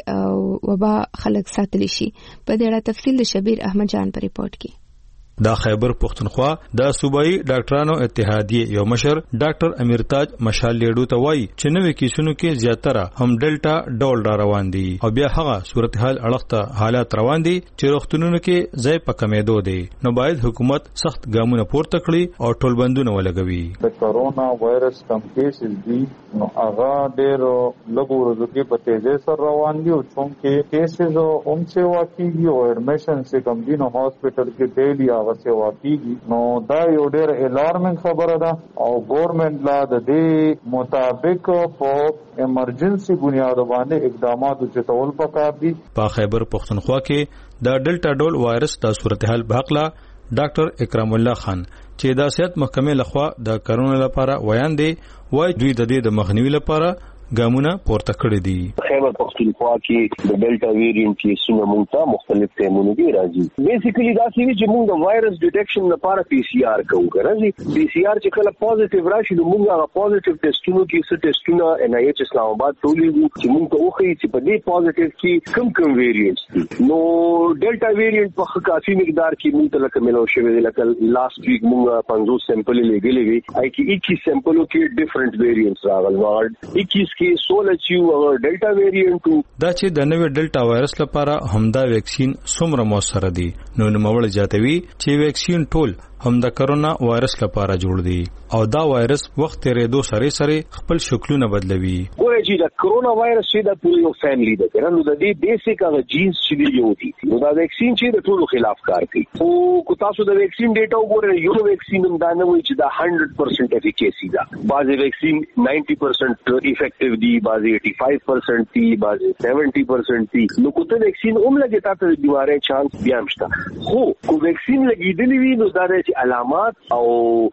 دې وبا خلک ساتلی شي. په دې اړه تفصیل د شبیر احمد جان په ریپورت کې. دا خیبر پختونخوا د صوبایي ډاکټرانو اتحادیه یو مشر ډاکټر امیرتاج مشال لیډو ته وایي چې نوې کیسونو کې زیاتره هم ډیلټا ډول را روان دي او بیا هغه صورتحال اړخته حالات روان دي چې روغتونونو کې ځای په کمیدو دي، نو باید حکومت سخت ګامونه پورته کړي او ټول بندونه ولګوي. د کورونا وایرس کم کیسز دي نو هغه ډېر لږ ورځو کې په تیزۍ سره روان دي او چونکې کیسز هم سیوا کېږي او اډمیشن چې کم دي نو هاسپټل کې ډیلی هغه سیوا کېږي، نو دا یو ډېر الارمنګ خبره ده او ګورنمنټ لا د دې مطابق په ایمرجنسي بنیاد باندې اقدامات چتول پکار دي. په خیبر پختونخوا کې د ډیلټا ډول وایرس د صورتحال په حق لا ډاکټر اکرام الله خان چې د صحت محکمې لخوا د کرونا لپاره ویان دی وای دوی د دې د مخنیوي لپاره ګامونه پورته کړی دي. خیبر پختونخوا کې د ډیلټا ویریانټ کیسونه مونږ ته مختلف ټایمونو کې راځي. بیسیکلی دا څه چې مونږ د وایرس ډیټیکشن لپاره پی سی آر کوو. راځي پی سی آر چې کله پوزټیو راشي نو مونږ هغه پوزټیو ټیسټونو کې څه ټیسټونه ان ای ایچ اسلام آباد ټولېږو چې مونږ ته وښیي چې په دې پوزټیو کې کوم کوم ویریانټس دي. نو ډیلټا ویریانټ په کافي مقدار کې مونږ ته لکه ملو شوی دی، لکه لاست ویک مونږ پنځوس سیمپل لګېلې وي آی کې اکیس سیمپلو کې ډیفرنٹ ویریانټس راغلي. نو اکیس کې سولہ چې او ډیلټا ویریانټ دا چې د نوې ډیلټا وایرس لپاره همدا ویکسین څومره موثر دي، نو نوموړ جاتوي چې ویکسین ټول هم د کرونا وایرس لپاره جوړ دي او دا وایرس وخت تیرېدو سره سره خپل شکلونه بدلوي. ګورئ چې د کرونا وایرس چې د پوره یو فیملی ده کنه، نو د دې بیسیک هغه جینز چې دی یو دي، نو دا ویکسین چې د ټولو خلاف کار کوي. او کو تاسو د ویکسین ډیټا وګورئ، یو ویکسین هم دا نه وایي چې دا صد پرسنټ افیکیسي ده. بعضي ویکسین نود پرسنټ افیکټیو دي، بعضي پچاسی پرسنټ دي، بعضي سیونټي پرسنټ دي. نو کوته ویکسین هم لګي تاسو د بیماری چانس بیا مشته. خو کو ویکسین لګیدلی وي نو دا د علامات او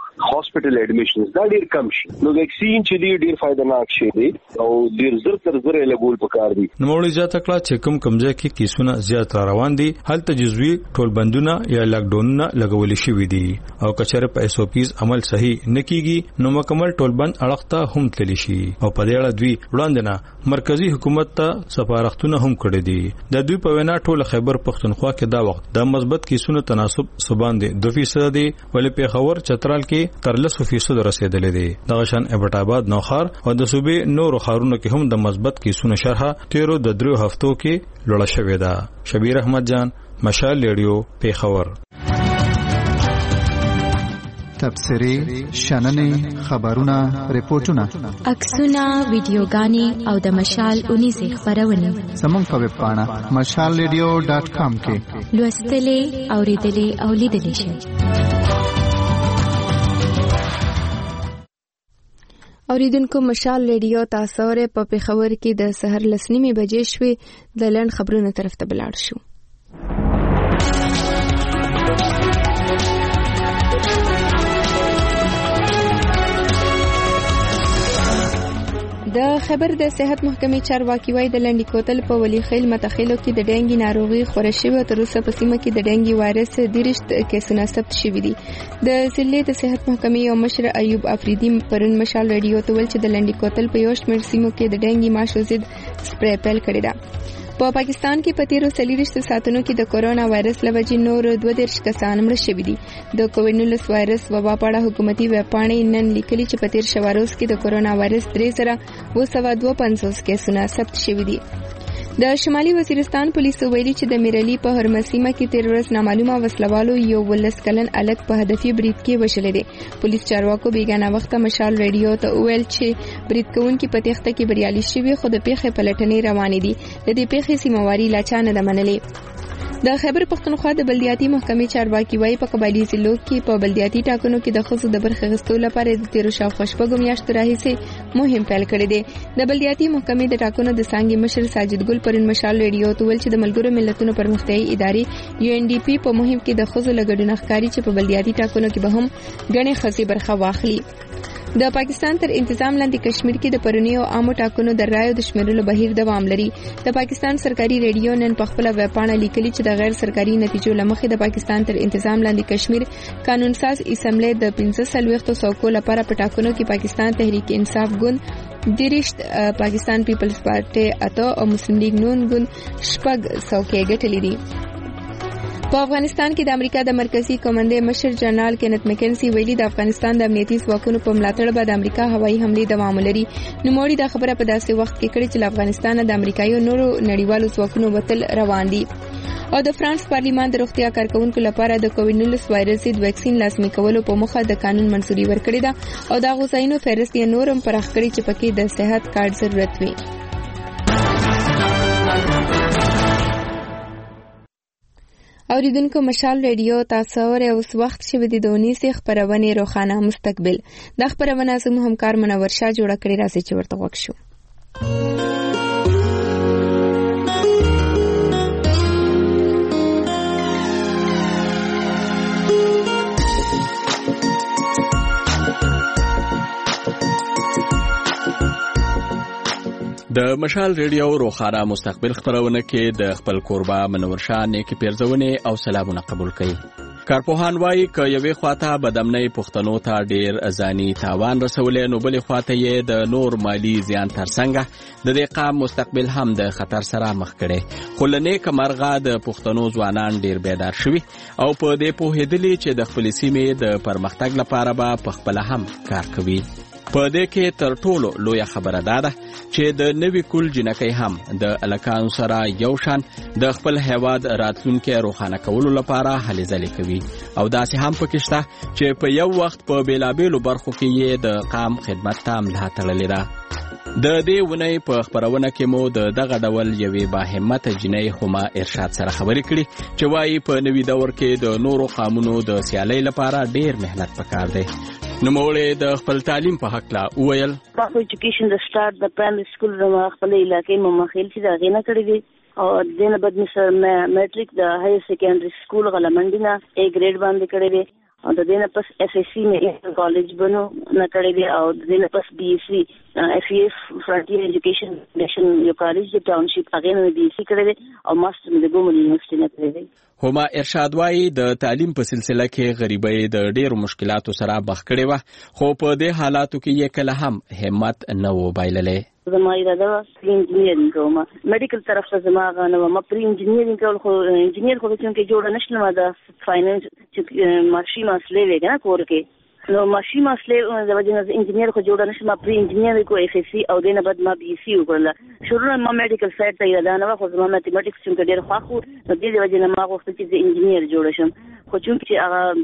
هاسپټل اډمیشنز دا ډیر کم شي. نو ویکسین چې دی ډیر فائدناک شي دی او ډیر زر تر زر لګول پکار دي. نو موږ ځکه کلا چې کوم کمزې کې کیسونه زیات روان دي، هلته جزوی ټول بندونه یا لاک ډاونونه لګول شي دي او کچره په ایس او پیز عمل صحیح نکېږي نو مکمل ټول بند اړخته هم تللی شي. او په دې اړه دوی وړاندې مرکزی حکومت ته سفارښتونه هم کړی دي. د دوی په وینا ټول خیبر پختونخوا کې دا وخت د مثبت کیسونو تناسب سبان دي دو فیصد دي، ولې په خبر چترال کې تر لس فیصد رسیدلې دي. دغه شان ابټ آباد، نوخار او د صوبې نور خارونو کې هم د مثبت کیسونو شرحه تیرو د درو هفتو کې لوړه شوې ده. شبیر احمد جان، مشال ریډیو، پیښور. تبصرې شننې خبرونه ریپورتونه عکسونه ویډیوګانې او د مشال اونیزې خبرونه زموږ په ویب پاڼه مشال ریډیو ډاټ کام کې لوستلې اوریدلې او لیدلې شئ. اوریدونکو مشال ریډیو تاسو ورې په پیښور کې د سحر لسنیمې بجې شوې د لند خبرونو طرف ته بلاړ شو. د خبر د صحت محکمې چارواکي وايي د لنډی کوتل په ولی خیل متخیلو کې د ډینګي ناروغي خوره شوې تر اوسه په سیمه کې د ډینګي وایرس دیرشت کیسونه ثبت شوي دي. د ضلع د صحت محکمې یو مشر ایوب افریدی پرون مشال ریډیو ته ویل چې د لنډی کوتل په یو شمېر سیمو کې د ډینګي ماشو ضد سپری پیل کړی ده. په پاکستان کې په تیرو څلوېښتو ساعتونو کې د کورونا وایرس له وجې نور دوه دېرش کسان مړه شوي دي. د کووډ نولس وایرس وبا په اړه حکومتي ویبپاڼې نن لیکلي چې په تیر شوه روز کې د کورونا وایرس درې زره اوه سوه دوه پنځوس کیسونه ثبت شوي دي. د شمالي وزیرستان پولیسو ویلي چې د میرلی په هرمسیمه کې تیر ورځ نامعلومه وسلوالو یو ولس کلن الګ په هدفي برید کې وشلې دي. پولیس چارواکو بیګانه وخت مشال ریډیو ته ویل چې برید کوونکي په تخته کې بریالي شوي خو د پیښې پلټنې روانې دي. د دې پیښې سیمواري لا چا نه ده منلې. د خیبر پښتونخوا د بلدیاتي محکمې چارواکي وايي په قبایلي ضلعو کې په بلدیاتي ټاکنو کې د ښځو د برخې اخیستو لپاره د تیرو شاوخوا شپږو میاشتو راهیسې مهم پیل کړی دی. د بلدیاتي محکمې د ټاکنو د څانګې مشر ساجد ګل پرون مشال ریډیو ته ویل چې د ملګرو ملتونو پرمختیایي ادارې یو ان ډي پي په مهم کې د ښځو له ګډون ښکاري چې په بلدیاتي ټاکنو کې به هم ګڼې ښځې برخه واخلي. د پاکستان تر انتظام لاندې کشمیر کې د پرونیو عامو ټاکنو د رایو د شمیرلو بهیر دوام لري. د پاکستان سرکاري ریډیو نن په خپل ویبپاڼه لیکلي چې د غیر سرکاري نتیجو لمخې د پاکستان تر انتظام لاندې کشمیر قانون ساز اسمبلی د پنځه څلوېښتو څوکو لپاره په ټاکنو کې پاکستان تحریک انصاف ګوند دیرشت، پاکستان پیپلز پارټي اته او مسلم لیگ نون ګوند شپږ څوکۍ ګټلې دي. په افغانستان کې د امریکا د مرکزی کمانډې مشر جنرال کینت مکنسی ویلي د افغانستان د امنیتي ځواکونو په ملاتړ به د امریکا هوایي حملې دوام ولري. نوموړي دا خبره په داسې وخت کې کړې چې له افغانستانه د امریکایي نورو نړیوالو ځواکونو وتل روان دي. او د فرانس پارلیمان د روغتیا کارکونکو لپاره د کووډ نولس وایرس ضد ویکسین لازمي کولو په موخه د قانون منځوري ورکړې ده او دا غوښتنو فهرست یې نورم پراخ کړی چې پکې د صحت کارت ضرورت وي. اوریدونکو مشال ریډیو تاسو ورې اوس وخت شوی دی د اونیسې خبرونه روخانه مستقبل. د خبرونه زموږ همکار منور شاه جوړ کړی راځي چې ورته وښیو شو. د مشال ریډیو روخانه مستقبل خبرونه کې د خپل کوربه منور شاه نیکی پیرزونه او سلامونه قبول کړي. کارپوهان وایي ک یوې خواته بدامنۍ پښتنو ته ډیر ځاني تاوان رسولې نو بلې خواته یې د نور مالی زیان ترڅنګ د دې قام مستقبل هم د خطر سره مخ کړي. خو لنې کمرغه د پښتنو ځوانان ډیر بیدار شوي او په دې پوهېدلي چې د خپل سیمې د پرمختګ لپاره به په خپل هم کار کوي. په دې کې تر ټولو لویه خبره ده چې د نوي کول جنکۍ هم د الکانو سره یو شان د خپل هیواد راتلونکي روښانه کولو لپاره هلې ځلې کوي او داسې هم پکې شته چې په یو وخت په بیلابیلو برخو کې یې د قام خدمت ته ملا تړلې ده. د دې ونې په خبرونه کې مو د دغه ډول یوې باهمته جنۍ هما ارشاد سره خبرې کړې چې وايي په نوي دور کې د نورو قامونو د سیالۍ لپاره ډیر مهنت پکار دی. نو مولې د خپل تعلیم په حق لا وویل تاسو ایجوکیشن د سٹارټ د پرایمري سکول د خپل علاقې مو مخېل چې دا غینه کړی دی او دنه بد مثلا میټریک د هایر سیکنډري سکول غلمنډینا ا ګریډ باندې کړی دی او د دینه پس ایس ایس سی مې کالج بنو نه کړی دی او د دینه پس بي ایس سی اف ای اف فرنټیر ایجوکیشن نشن یو کالج د ټاونشپ هغه نه بي ایس سی کړی دی او ماستر د ګومل یونیورسيټي نه کړی دی. هما ارشاد وايي د تعلیم په سلسله کې غریبۍ د ډېرو مشکلاتو سره مخ کړې و خو په دې حالاتو کې یې کله هم همت نه و بایللې. زما اراده و انجینیرینګ کوم میډیکل طرف ته زما غنه ما پری انجینیرینګ کول خو انجینیر خو چې جوړ نشم ما د فاینانس چې ماشي مسلې وګڼه کور کې نو ماشي مسلې د وجه نه انجینیر خو جوړ نشم ما پری انجینیر کو اف اس سی او دینه بعد ما بي سي وکړل شروع ما میډیکل سایډ ته اراده نه خو زما ماتیمټکس چې ډېر خو خو د دې وجه نه ما غوښتل چې انجینیر جوړ شم خو چې هغه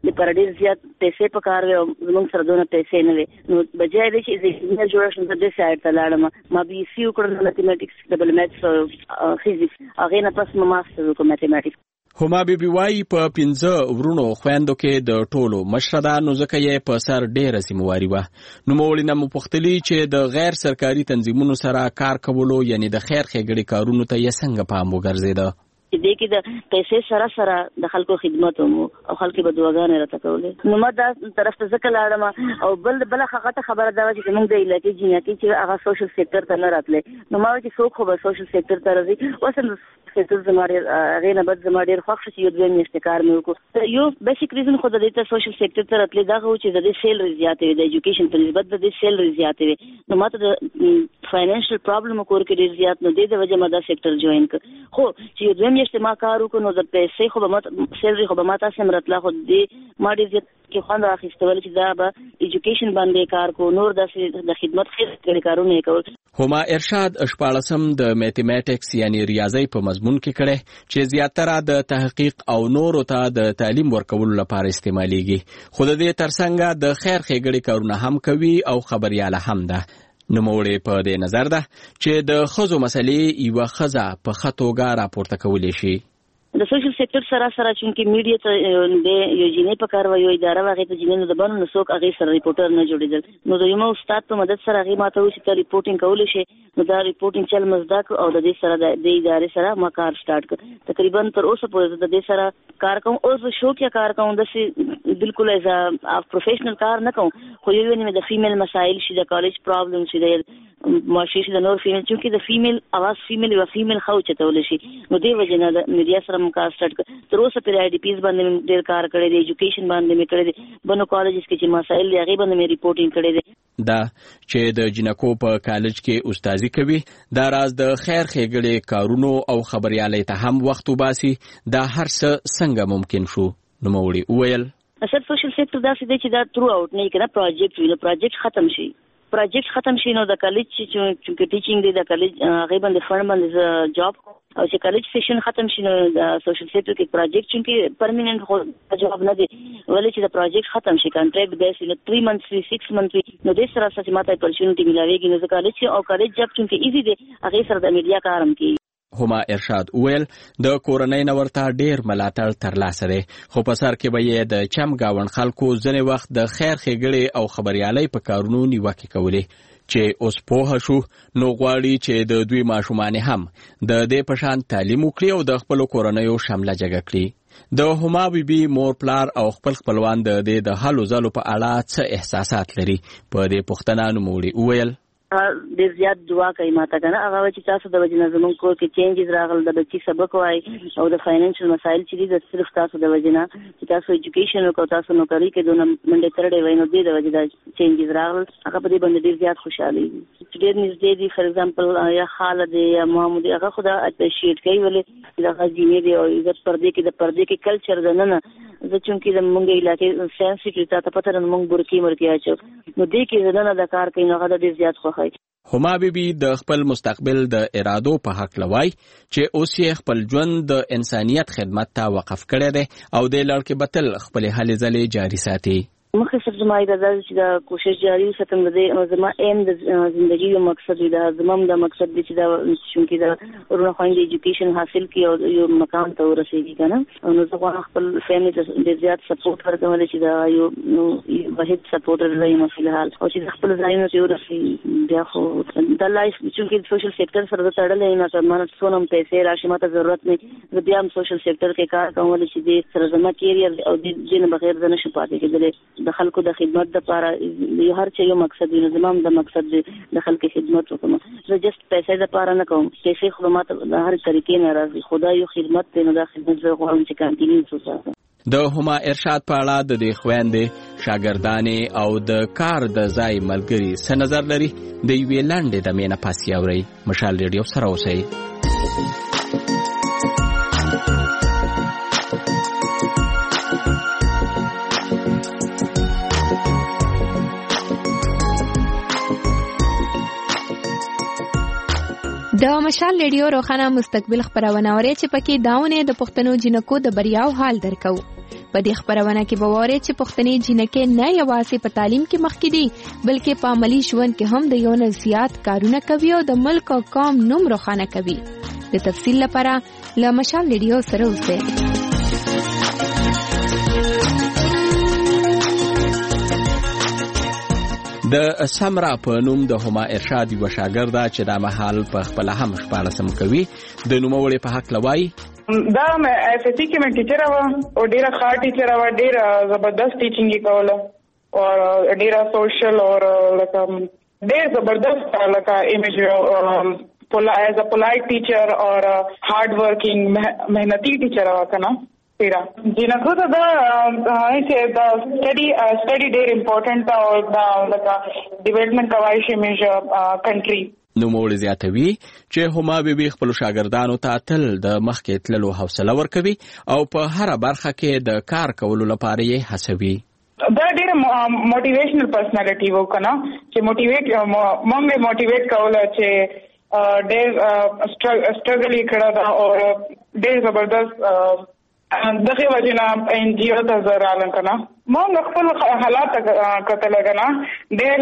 د پر ډیر زیات پیسې په کار وي او موږ سره دونه پیسې نه وي نو بجای دی چې انجینر جوړ شم د دې سایت ته لاړم ما بي سي وکړم ماتیماتکس ډبل میثس او فزیکس هغه نه پس ما ماستر وکړم ماتیماتکس. هما بي بي وايي په پنځه ورونو خويندو کې د ټولو مشره ده نو ځکه یې په سر ډېره ذمہواري وه. نو مولینه مو پوښتلي چې د غیر سرکاري تنظیمونو سره کار کولو یعنی د خیر ښېګړې کارونو ته یې څنګه پام وګرځېده چې دې کې د پیسې سره سره د خلکو خدمت ومو او خلکو به دعاګانې راته کولې نو ما دا طرف ته ځکه لاړم او بل بل هغه خبره دا چې موږ د علاقې جنیاتي چې هغه سوشل سېکټر ته نه راتلې نو ما چې څوک خو به سوشل سېکټر ته راځي اوس سېکټر زموږ هغه نه بد زموږ ډېر خوښ شي یو دوه میاشتې کار مې وکړ یو بیسیک ریزن خو د دې ته سوشل سېکټر ته راتلې دا خو چې د دې سیلري زیاتې وي د ایجوکیشن په نسبت د دې سیلري زیاتې وي نو ماته د فاینانشل پرابلم کور کې ډېر زیات نو د دې وجه ما دا سېکټر جوائن کړ خو چې یو دوه میاشتې ما کار وکړ نو د پیسې خو به ماته سیلري خو به ماته سم راتله خو دې ما ډېر زیات کې خوند راخیستول چې دا به ایجوکیشن باندې کار کو نور داسې د خدمت خیر کارونه کول. هما ارشاد شپاړسم د میتھمیټکس یعنی ریاضي په مضمون کې کړي چې زیاتره د تحقیق او نورو ته د تعلیم ورکولو لپاره استعماليږي خو د دې ترڅنګ د خیر ښېګړې کارونه هم کوي او خبرياله هم ده. نوموړې په دې نظر ده چې د ښځو مسلې یوه ښځه په ښه توګه راپورته کولی شي. د سوشل سېکټر سره سره چې میډیا ته د یو جینې په کار وایي اداره واغې ته جینې نو د بانو نو څوک هغه سره ریپورټر نه جوړېدل نو د یو استاد په مدد سره هغه ماته و چې ته ریپورټینګ کولی شي نو دا ریپورټینګ چل مزدک او د دې سره د ادارې سره ما کار سٹارټ کړ تقریبا تر اوسه پورې د دې سره کار کوم او زه شوقیا کار کوم د سي بالکل ایز ا پروفیشنل کار نه کوم خو یو نه د فیمیل مسائل شي د کالج پرابلم شي د ماشي شي د نور فیمیل چې د فیمیل اواز فیمیل او فیمیل خو چتول شي نو دی وجنه د میډیا سره کار سٹارټ کړ تر اوسه پر آی ډی پیز باندې ډېر کار کړی دی ایجوکیشن باندې مې کړی دی بنو کالجز کې چې مسائل دی هغه باندې مې ریپورټینګ کړی دی. دا چې د جنکو په کالج کې استادي کوي دا راز د خیر ښېګړې کارونو او خبريالۍ ته هم وخت وباسي دا هر څه څنګه ممکن شو نوموړي وویل. اصل سوشل سېکټر داسې دی چې دا تھرو اوټ نه کنه پروجیکټ ویل پروجیکټ ختم شي پروجیکټ ختم شي نو د کالج چې ټیچینګ دی د کالج هغه باندې فند باندې جاب او چې کالج سیشن ختم شي نو د سوشل سېکټر کې پروجیکټ چې پرمننت خو جواب نه دی ولې چې د پروجیکټ ختم شي کانټریکټ بیس نو تھری منثس وی سکس منثس وی نو د سره سره ماته اپورچونټی ملاويږي نو د کالج او کالج جاب چې ایزي دی هغه سره د میډیا کارم کوي. هما ارشاد ویل د کورنۍ نورته ډیر ملاتړ ترلاسه دی خو په سر کې به یې د چم گاون خلکو ځنې وخت د خیر ښېګړې او خبريالۍ په کارونو نیوکې کولې چې اوس پوه شو نو غواړي چې د دوی ماشومان هم د دې په شان تعلیم وکړي او د خپل کورنۍ شامله جګه کړي. د هما بي بي مور پلار او خپل خپلوان د دې د حلو زلو په اړه څه احساسات لري په دې پوښتنه نوموړي وویل. ډېر زیات دعا کوي ماته کنه هغه چې تاسو د وجنه زمون کور کې چینجز راغل د بچي سبق وای او د فاینانشل مسایل چې دي د صرف تاسو د وجنه چې تاسو ایجوکیشن او تاسو نوکری کې دونه منډه ترډې وای نو د وجه د چینجز راغل هغه په دې باندې ډېر زیات خوشاله دي چې ډېر نږدې دي فار ایگزامپل یا خاله دی یا محمود هغه خدا اپریشیټ کوي ولې دا غږی دی او عزت پردې کې د پردې کې کلچر د نه نه زه چونکی د مونږ علاقې سینسیټیو ته پته نه مونږ برکی مرکی اچو نو دې کې زنه د کار کوي نو هغه ډېر زیات خوښي. هما بي بي د خپل مستقبل د ارادو په حق لوي چې اوس یې خپل ژوند د انسانيت خدمت ته وقف کړی دی او د لړکې بتل خپل هلې ځلې جاري ساتي. مخکې سره زما اراده چې دا کوشش جاري وساتم د زما ایم د ژوندۍ یو مقصد دی دا زما د مقصد دی چې دا چې دا ورونه خويندې ایجوکیشن حاصل کړي او یو مقام ته ورسېږي کنه نو زه غواړم خپل فیملی ته ډېر زیات سپورټ ورکوم چې دا یو نو واحد سپورټر دی نو فلحال او چې خپل ځایونه ته ورسېږي بیا خو د لایف چې سوشل سېکټر سره تړلې نه تر مانه څونم پیسې راشي ماته ضرورت نه زه بیا هم سوشل سېکټر کې کار کوم چې دې سره زما کیریئر او دې نه بغیر د نشو پاتې کېدل د خلکو د خدمت لپاره یو هر څه یو مقصد دی زمام د مقصد دی د خلکو خدمت وکم زه جست پیسې لپاره نه کوم پیسې خو ماته د هر طریقې نه راځي خدای یو خدمت دی نو د خدمت زه غواړم چې کانټینیو وساتم. د هما ارشاد په اړه د دې خويندې شاګردانې او د کار د ځای ملګری څه نظر لري د یوې لاندې د مینه پاسي اوري مشال ریډیو سره اوسئ. د مشال ریډیو روخانه مستقبل خبرونه اوري چې پکې داونه د پښتنو جنکو د بریاو حال درکو په دې خبرونه کې به واره چې پښتني جنکې نه یوازې په تعلیم کې مخکې دي بلکې په عملی ژوند کې هم د یو نه زیات کارونه کوي او د ملک او قوم نوم روښانه کوي. د تفصیل لپاره له مشال ریډیو سره اوسئ. د سمرا په نوم د هما ارشاد یو شاګرد چې د محل په خپل هم شپارسم کوي د نوموړي په حق لوي. دا مې ایف سی کې مې ټیچر و او ډیره ښه ټیچر و, ډیره زبردست ټیچینګ یې کوله او ډیره سوشل او لکه ډیر زبردست لکه ایمیج as a polite teacher or a hard working mehnati teacher wa kana tera jinako da I say the study uh, study very important or the like development kawaish image uh, country. نو مولوی زیاتوي چې هما بیبي خپل شاګردانو ته تل د مخکې تللو حوصله ورکوي او په هر برخه کې د کار کولو لپاره یې هڅوي. دا ډېر موټیویشنل پرسنالټي وو کنه چې موټیویټ مونږه موټیویټ کوله چې ډېر سټرګل یې کړی دا او ډېر زبردست دغه وجنه ان جی او ته زرالن کنه مونږ خپل حالات کتل کنه ډېر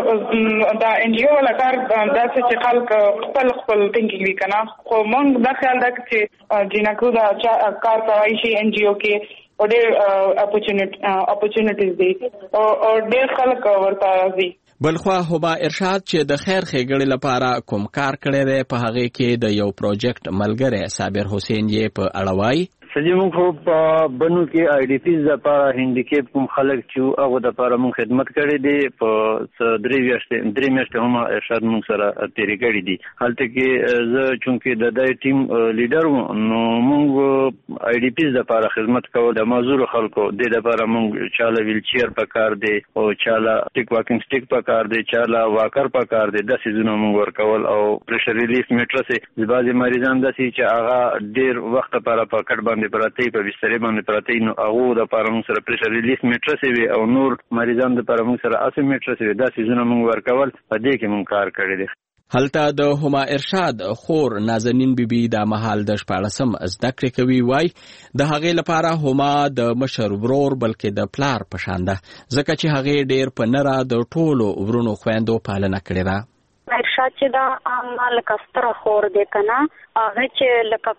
لکه دا ان جی او لکار داسې چې خلک خپل خپل ثینکینګ وی کنه خو مونږ دا خیال ده چې جنکو دا کار کوي شي ان جی او کې او ډېر اپورچونټیز دي او ډېر خلک ورته راځي. بلخوا هما ارشاد چې د خیر ښېګړې لپاره کوم کار کړی دی په هغې کې د یو پروجیکټ ملګری صابر حسین یې په اړه وایي. سجی مونږ خو په بنو کې آی ډي پیز دپاره هینډیکیپ کوم خلک چې هغو دپاره مونږ خدمت کړی دی په درې میاشتې درې میاشتې هم ارشاد مونږ سره تېرې کړي دي. هلته کې زه چونکې د دای ټیم لیډر وم نو مونږ آی ډي پیز دپاره خدمت کوو د معذورو خلکو دې دپاره مونږ چاله ویل چیر پکار دی او چاله ټیک واکینګ سټیک پکار دی چاله واکر پکار دی داسې ځونه مونږ ورکول او پریشر ریلیف میټرسې بعضې مریضان داسې چې هغه ډېر وخت لپاره په کټ باندې پراته په بسترې باندې پراته نو هغه د پاره موږ سره پریشر ریلیف میټرسې وي او نور مریضان د پاره موږ سره اسې میټرسې وي دا سيزونه موږ ورکول په دې کې موږ کار کړی دی. هلته د هما ارشاد خور نازنین بیبي د محل د شپاړسم زده کړې کوي وای د هغې لپاره هما د مشر ورور بلکې د پلار په شان ده ځکه چې هغې ډېر په نره د ټولو ورونو خویندو پالنه کړې ده. ارشاد چې دا عمل کستره خور دی کنه هغه چې لکه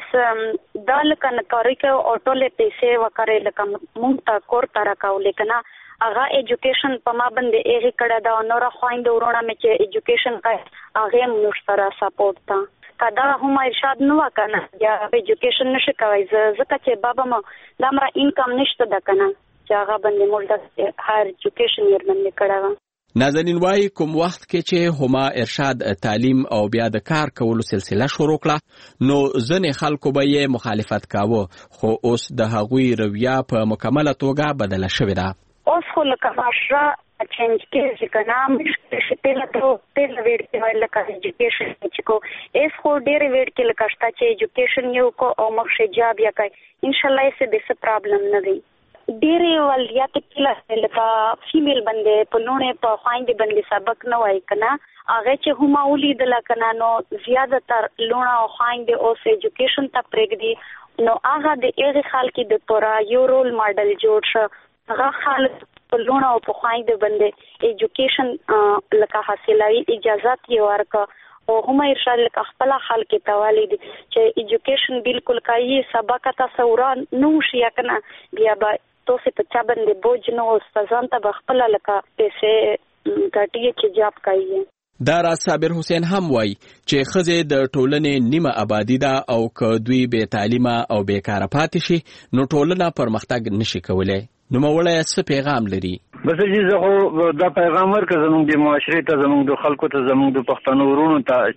کورشې دا لکه نکاري کې او ټولې پیسې وکړې لکه مونږ ته کور ته راکولې کنه هغه ایجوکیشن په ما باندې یې کړه دا نور خويند ورونه مې چې ایجوکیشن کوي هغه موږ سره سپورټ تا کدا هم ارشاد نو کنه یا ایجوکیشن نشي کوي ځکه چې بابا ما دمر انکم نشته ده کنه چې هغه باندې موږ د هایر ایجوکیشن یې باندې کړه. نازنین وای کوم وخت کې چې هما ارشاد تعلیم او بیا د کار کولو سلسله شروع کړه نو ځنې خلکو به یې مخالفت کاوه خو اوس د هغوی رویه په مکمله توګه بدله شوې ده. اوس خو لکه معاشره چینج کېږي که نه موږ چې پهله ته پهله ویډ کې ویل لکه ایجوکیشن چې کو ایس خو ډېرې ویډ کې لکه شته چې ایجوکیشن یې وکړو او مخ جاب یې کوي انشاءالله یې څه داسې پرابلم نه دی. ډېرې ولدیات کې لکه فیمیل باندې په لوڼې په خویندې باندې سبق نه وایي که نه هغه چې هما ولیدله که نه نو زیاتره لوڼه او خویندې اوس ایجوکیشن ته پرېږدي نو هغه د هغې خلکې دپاره یو رول ماډل جوړ شه هغه خلک په لوڼه او په خویندې باندې ایجوکیشن لکه حاصلوي اجازت یې ورکړه او هم ارشاد لکه خپل خلک ته والی دي چې ایجوکیشن بالکل کوي سبق تاسو وران نو شي کنه بیا به تاسو په چا باندې بوج نو استادان ته خپل لکه پیسې ګټي چې جاب کوي. دا راز صابر حسین هم وای چې ښځې د ټولنې نیمه آبادی ده او که دوی بې تعلیمه او بیکاره پاتې شي نو ټولنه پرمختګ نشي کولی. نو موړی څه پیغام لري؟ بس چې زه خو دا پیغام ورکړم زموږ د معاشرې ته زموږ د خلکو ته زموږ د پښتنو ورونو ته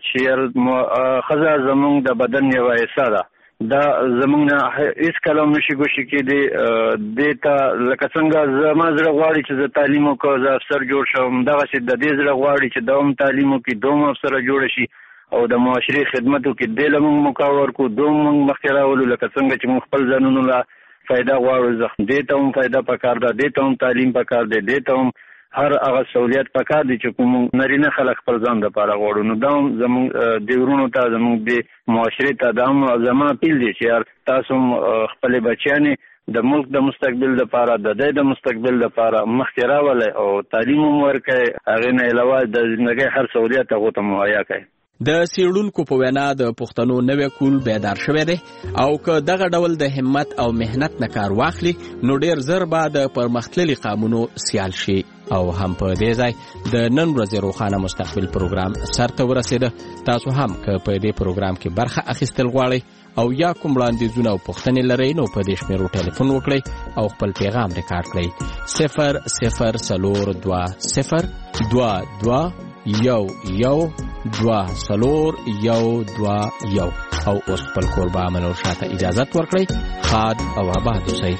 چې ښځه زموږ د بدن یوه حصه ده دا زموږ نه هېڅ کله هم نشي ګوښې کېدی دې ته لکه څنګه زما زړه غواړي چې زه تعلیم وکړم زه افسر جوړ شم دغسې د دې زړه غواړي چې دا هم تعلیم وکړي دوم افسره جوړه شي او د معاشرې خدمت وکړي دې له موږ موقع ورکړو دوم موږ مخکې راولو لکه څنګه چې موږ خپل ځانونو له فایده غواړو دې ته هم فایده پکار ده دې ته هم تعلیم پکار دی دې ته هم هر هغه سہولیت پکار دي چې کوم نارینه خلک خپل ځان لپاره غواړي نو دا زموږ د ورونو ته زموږ د معاشرې ته دا هم زما اپیل دی چې تاسو خپل بچیانې د ملک د مستقبل لپاره د دې د مستقبل لپاره مخکې راولي او تعلیم ورکړي، هغه نه علاوه د ژوندۍ هر سہولیت هغه ته مهیا کړي. د سیړونکو په وینا د پښتنو نوې کول بیدار شوی دی او که دغه ډول د همت او مهنت نه کار واخلي نو ډیر زر به د پرمختللي قامونو سیال شي. او هم په دې ځای د نن ورځې روښانه مستقبل پروګرام سرته ورسېده. تاسو هم که په دې پروګرام کې برخه اخیستل غواړئ او یا کوم وړاندیزونه او پوښتنې لرئ نو په دې شمیرو ټلیفون وکړئ او خپل پیغام ریکارډ کړئ. صفر صفر څلور دوه صفر دوه دوه یو یو دوه څلور یو دوه یو. او اوس خپل کوربه منور شاته اجازت ورکړئ. ښاد او آباد اوسئ.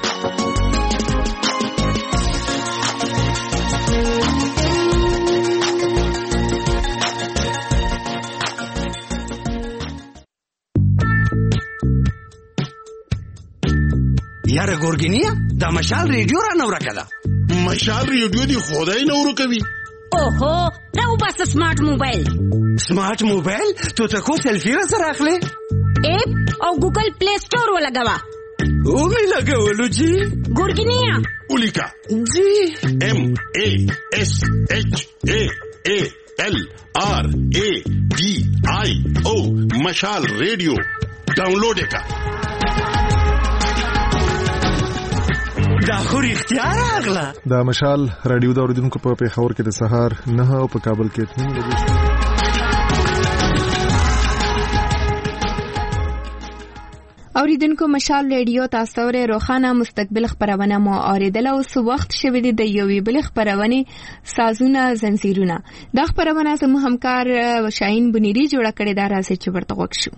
یاره ګورګینیا دا مشال ریډیو را نو راکړه. مشال ریډیو دی خدای نو ورکوي. اوهو دا وبس سمارټ موبایل. سمارټ موبایل ته ته کو سیلفی را سره اخلي؟ اپ او ګوګل پلی سٹور ولګوا. او می لګولو جی ګورګینیا ولیکا جی ام ا اس اچ ا ا ال آر ا ډي آی او مشال ریډیو ډاونلوډ وکړه. دا خو رښتیا راغله. دا مشال رادیو د اوریدونکو په پیښور کې د سهار نه او په کابل کې اته بجې. اوریدونکو مشال ریډیو تاسو ته روښانه مستقبل خبرونه مو اوریدل او سو وخت شوه د یوې بل خبرونه سازونه زنجیرونه. دا خبرونه زموږ همکار شاهین بنيري جوړه کړې ده، راځي چې ورته وښیو.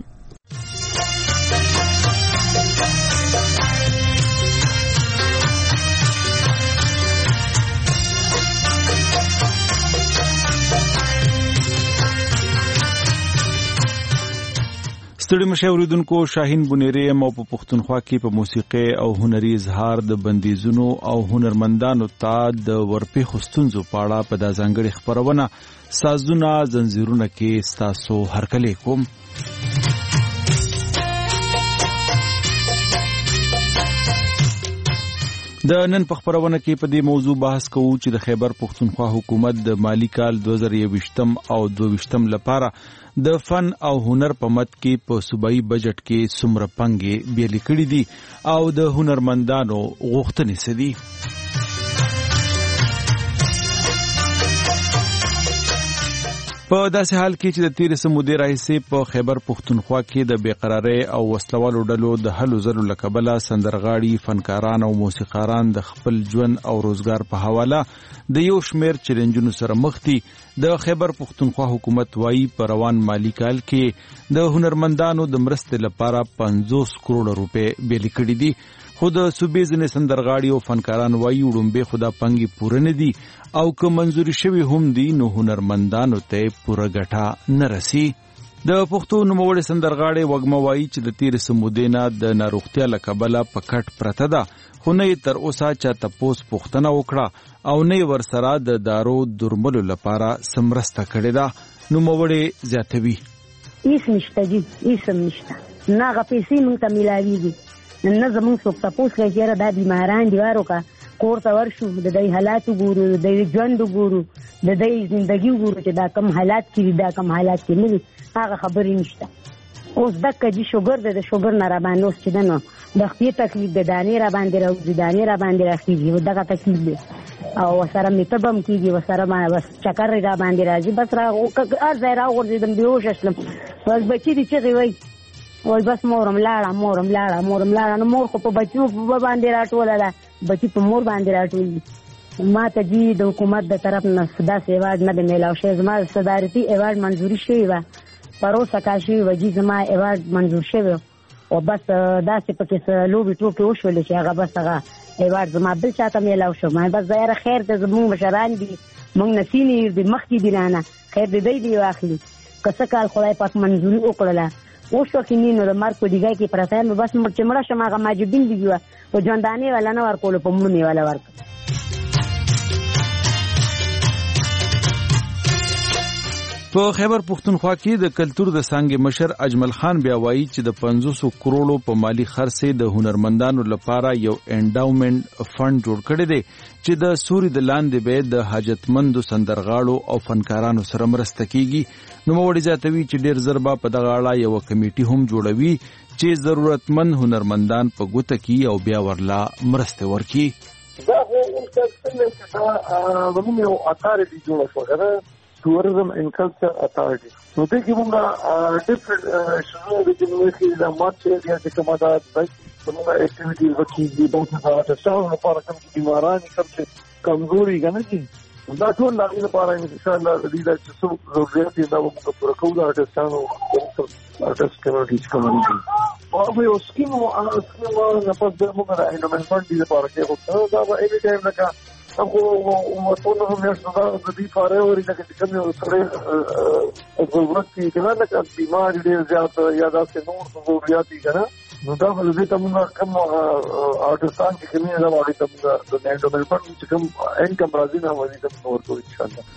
ستړي مشه اوریدونکو، شاهین بنيري مو په پښتونخوا کې په موسیقي او هنري اظهار د بندیزونو او هنرمندانو ته د ورپېښو ستونزو په اړه په دا ځانګړې خبرونه سازونه زنجیرونه کې ستاسو هرکلی کوم. د نن په خبرونه کې په دې موضوع بحث کوو چې د خیبر پښتونخوا حکومت د مالی کال دوه زره یوویشتم او دوه ویشتم لپاره د فن او هنر په مد کې په صوبایي بجټ کې څومره پنګې بیلې کړې دي او د هنرمندانو غوښتنې څه دي. په داسې حال کې چې د تیرې سمودې راهیسې په خیبر پښتونخوا کې د بېقرارۍ او وسلوالو ډلو د هلو ځلو له کبله سندرغاړي، فنکاران او موسیقاران د خپل ژوند او روزګار په حواله د یو شمېر چیلنجونو سره مخ دي. د خیبر پښتونخوا حکومت وایي په روان مالی کال کې د هنرمندانو د مرستې لپاره پنځوس کروڑه روپۍ بیلې کړي دي، خو د صوبې ځینې سندرغاړي او فنکاران وایي وړومبې خو دا پنګې پوره نه دي او که منظوري شوي هم دي نو هنرمندانو ته پوره ګټه نه رسي. د پښتو نوموړی سندرغاړی وږمه وایي چې د تیرې سمودې نه د ناروغتیا له کبله په کټ پرته ده، خو نه یې تر اوسه چا تپوس پوښتنه وکړه او نه یې ورسره د دارو درملو لپاره څه مرسته کړې ده. نوموړی زیاتوي هیڅ نشته جي، هیڅ هم نشته، نه هغه پیسې موږ ته میلاویږي، نه زموږ څوک تپوس کوي چې یاره دا بیماران دي وروکه کور ته ورشو، د دوی حالات وګورو، د دوی ژوند وګورو، د دوی زندګي وګورو چې دا کم حالات کې دي، دا کم حالات کې نه دي، هغه خبرې نشته. اوس دکه جي شوګر دی، د شوګر نه راباندې اوس چې ده نو د خپې تکلیف د دانې راباندې راوځي، دانې راباندې راخېږي، دغه تکلیف دی او ورسره میتب هم کېږي، ورسره بس چکر راباندې راځي، بس را هر ځای راوغورځېدم بېهوشه شلم. بس بچي دي چغې وایي وای بس مورم لاړه مورم لاړه مورم لاړه نو مور خو په بچو په باندې راټوله ده، بچي په مور باندې راټولي. ما ته جي د حکومت د طرف نه داسې ایوارډ نه دی میلاو شوی، زما صدارتي ایوارډ منظوري شوې وه، پروسه کال شوې وه جي زما ایوارډ منظور شوی او بس داسې پکې څه لوبې ټوکې وشولې چې هغه بس هغه ایوارډ زما بل چا ته میلاو شو. ما بس دا یاره خیر دی، زمونږ مشران دي، مونږ نه سینیر دي، مخکې دي رانه، خیر دی دی دې واخلي. که څه کال خدای پاک منظوري وکړله اوس وکې نی نو د مرګ په ډیګۍ کې پرته یم، بس چې مړه شم هغه ماجبین دي وه په ژوندانې والا نه ورکولو، په مړونې والا ورکړه. په خیبر پښتونخوا کې د کلتور د څانګې مشر اجمل خان بیا وایي چې د پنځوس کروڑو په مالی خرڅ د هنرمندانو لپاره یو انډاومنت فند جوړ کړی دی چې د سوري د لاندې به د حاجتمندو سندرغاړو او فنکارانو سره مرسته کیږي. نو موړي زیاتوي چې ډیر زر به په دغه اړه یو کمیټي هم جوړوي چې ضرورتمند هنرمندان په ګوته کې او بیا ورلا مرسته ورکړي. دا هو څنګه چې دا ونیو اتارټي جوړه شوه tourism and culture authority. نو دې کې موږ ډیفرنٹ شنو د جنوبي د مارچ ایریا چې کومه ده موږ اکټیویټیز وکړي د تاسو سره لپاره کوم بیماران کوم کمزوري غنځي دا ټول لاغي لپاره ان شاء الله د دې چې څو ضرورت دي دا موږ پوره کوو د ارتستانو ارتست کمیټي کمیټي او به اوس کې مو ان سکیمو نه پس د موږ د انډومنټ دي لپاره کې وکړو دا به ایوي ټایم لکه هغه وټونه هم یې څنګه د دې فاره ورې چې کوم یو سره ضرورت کې کنه لکه بیمار دي زیات یا دا څه نور ضرورت دي کنه نو دا ولې دې تمنا کوم ارتستان کې کمی نه وایي تم د انډومنټ چې کوم انکم راځي نه وایي تم نور کوي ان شاء الله.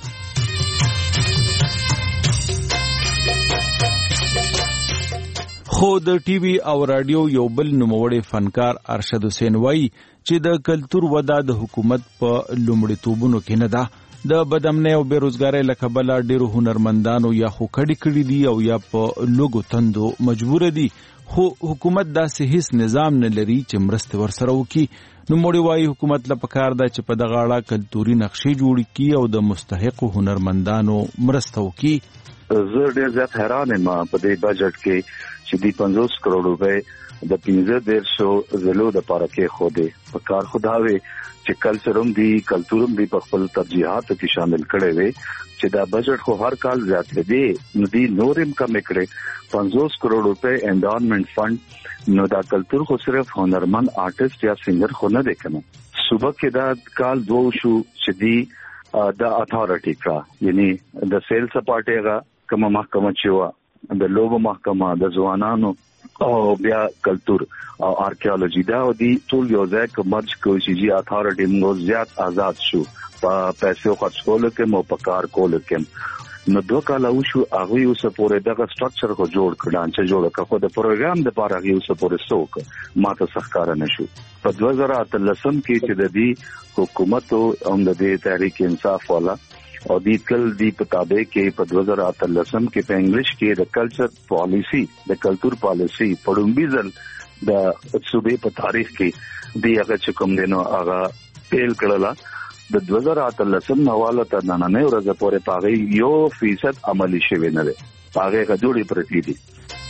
خو د ټي وي او رادیو یو بل نوموړی فنکار ارشد حسین وایي چې د کلتور وده د حکومت په لومړیتوبونو کې نه ده. د بدامنۍ او بیروزګارۍ له کبله ډیرو هنرمندانو یا خو کډې کړي دي او یا په لوګو تندو مجبور دي خو حکومت داسې هیڅ نظام نه لري چې مرسته ورسره وکړي. نوموړی وایي حکومت له پکار ده چې په دغه اړه کلتوري نقشې جوړې کړي او د مستحقو هنرمندانو مرسته وکړي. زه ډېر زیات حیران یم په دې بجټ کې چې د پنځوس کروڑ روپۍ د پنځه دیرشو ضلعو لپاره کې خو دې په کار خو دا وي چې کلچرم دی کلتورم دی په خپل ترجیحاتو کې شامل کړي وي چې دا بجټ خو هر کال زیات دی نو دی نورم کم کړي پنځوس کروڑ روپۍ انډاونمنت فند نو دا کلتور خو صرف هنرمند آرټیست یا سنگر خو نه دی کنه. صبح کې دا کال دوه شو چې دی د اتھارټي کا یعنی د سیل سپاټیغه کوم محکمه چې و د لوګو محکمه د ځوانانو او بیا کلتور او آرکیالوجي دا دی ټول یو ځای کې مرج کوي چې اتھارټي موږ زیات آزاد شو په پیسو خرڅ کولو کې مو په کار کولو کې نو دوه کال وشو هغه یو سپورې دغه سټرکچر کو جوړ کړان چې جوړ کړو د پروګرام د پاره یو سپورې سوک ماته سخکار نشو په دوه هزار اتلسم کې چې د دې حکومت او د دې تحریک انصاف والا او د کل دی پتابه کې په دوه هزار اتلسم کې په انګلیش کې د کلچر پالیسی د کلتور پالیسی پړومبیزل د صوبې په تاریخ کې دی هغه چې کوم دینو هغه پیل کړلا د دوه هزار اتلسم حواله تر نننۍ ورځې پورې پاغي یو فیصد عملی شوی نه دی پاغي غوړي پرتی دي.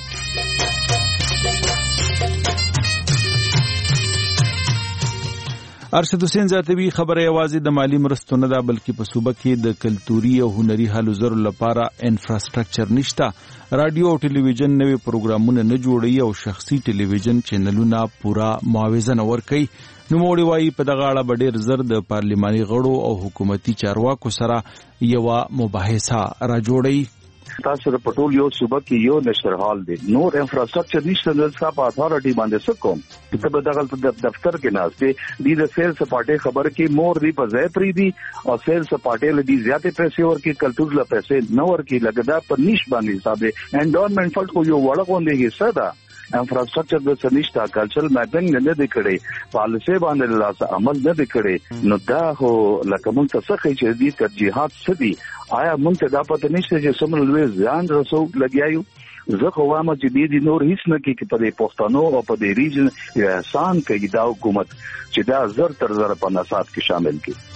ارشد حسین زیاتوی خبره یوازې د مالی مرستو نه ده بلکې په صوبه کې د کلتوري او هنري هلو زرو لپاره انفراستراکچر نشته. رادیو او ټلویزیون نوي پروګرامونه نه جوړوي او شخصي ټلویزیون چینلونه پورا معاوضه نه ورکوي. نوموړی وایي په دغه اړه به ډېر زر د پارلماني غړو او حکومتي چارواکو سره یوه مباحثه راجوړوي. تاسو د پټول یو صوبه کې یو نشر حال دی نور انفراستراکچر نشته نو څه په اتھارټي باندې څه کوم چې په دغه دفتر کې ناشته دي د سیل سپاټې خبر کې مور دی په ځای پری دي او سیل سپاټې لدی زیاتې پیسې ورکې کلتور له پیسې نو ورکې لګدا په نش باندې حساب دی انډاونمنت فند خو یو وړ غونډه حصہ ده انفراستراکچر د سنشتہ کلچرل میپینګ نه دی کړي پالیسي باندې لاس عمل نه دی کړي نو دا هو لکه مونږ څه څه چې دي ترجیحات څه دي آیا مونږ ته دا پته نشته چې څومره لوی ځان رسو لګیایو زه خو وایم چې دې نور هیڅ نه کې په دې پښتنو او په دې ریجن یو احسان کوي دا حکومت چې دا زر تر زر په نصاب کې شامل کړي.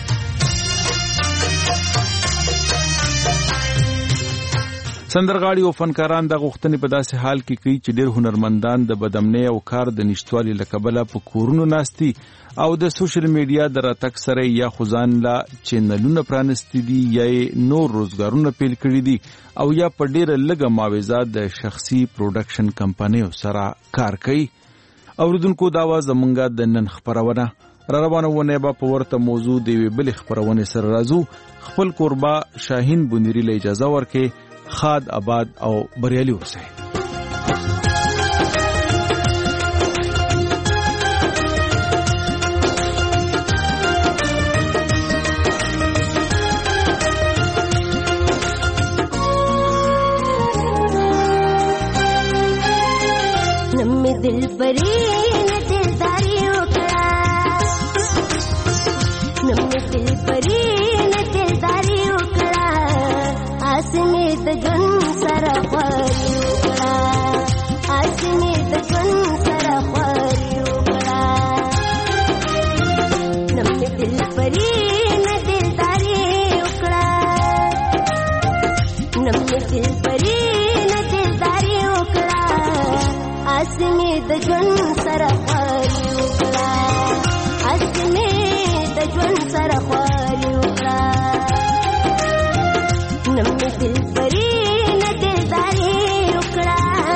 سندرغاړي او فنکاران د غوښتنې په داسې حال کې کوي چې ډېر هنرمندان د بدامنۍ او کار د نشټوالي له کبله په کورونو ناستي او د سوشل میډیا د راتګ سره یا خزان لا چینلونه پرانستی دي یا نور روزګارونه پیل کړي دي او یا په ډېره لږه معاوضه د شخصي پروډکشن کمپنیو سره کار کوي. اوریدونکو دا و زمونږ د نن خبرونه را روانونه به په ورته موضوع دی بل خبرونه سره راځو. خپل قربا شاهین بنيري له اجازه ورکه خاد آباد او بریالي اوسئ. د ژوند سره خواري وکړه اسمه د ژوند سره خواري وکړه نم دل پری نه دلداري وکړه نم دل پری نه دلداري وکړه اسمه د ژوند سره خواري وکړه اسمه د ژوند سره خواري وکړه نم دل پری نه دلداري وکړه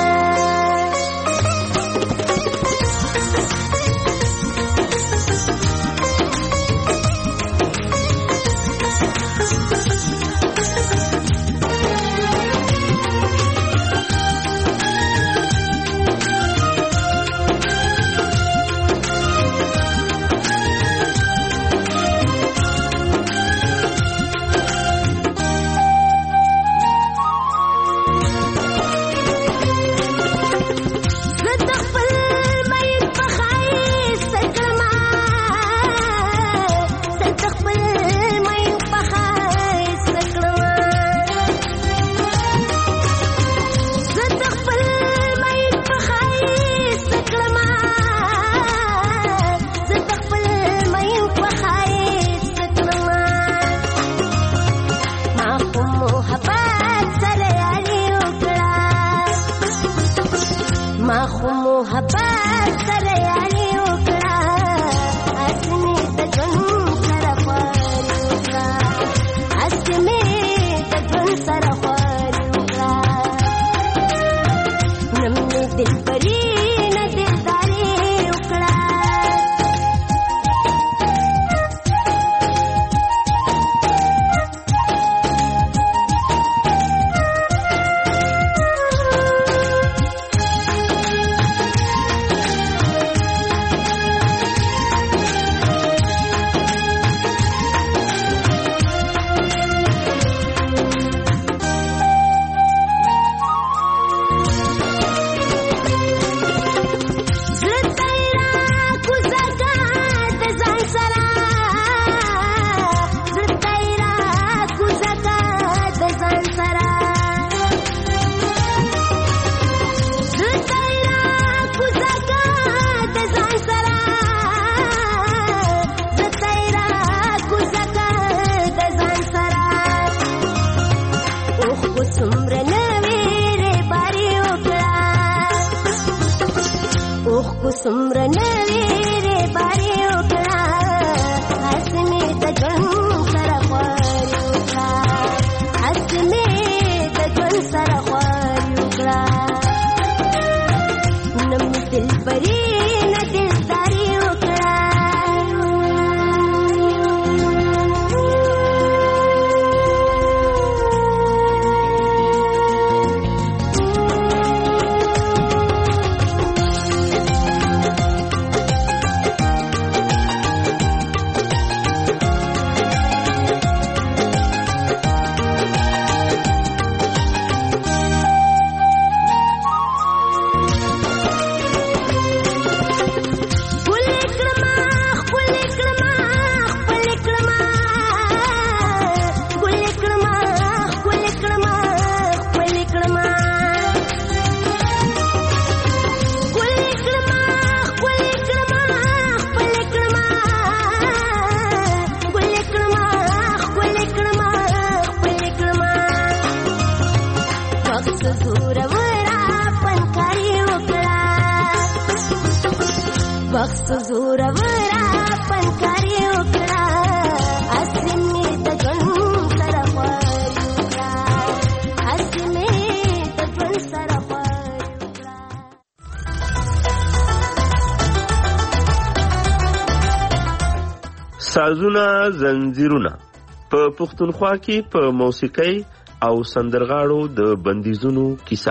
سازونه زنجیرونه په پښتونخوا کې په موسیقۍ او سندرغاړو د بندیزونو کیسه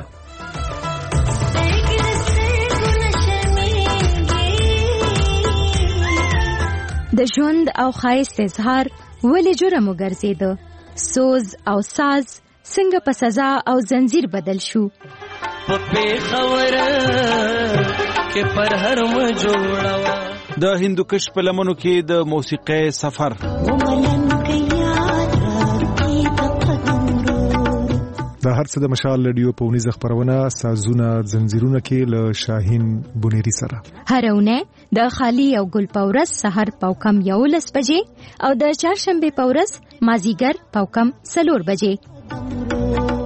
د ژوند او ښایست اظهار ولې جرم وګرځیده سوز او ساز څنګه په سزا او زنجیر بدل شو په پیښور کې پر هر م جوړوا د هندوکش په لمنو کې د موسیقۍ سفر دا هر څه د مشال رادیو په ونیزه خبرونه سازونه زنجیرونه کې له شاهین بونيري سره هرونه د خالی او ګل پورس سحر پاوکم یولس بجې او د چهارشنبه پورس مازیګر پاوکم سلور بجې.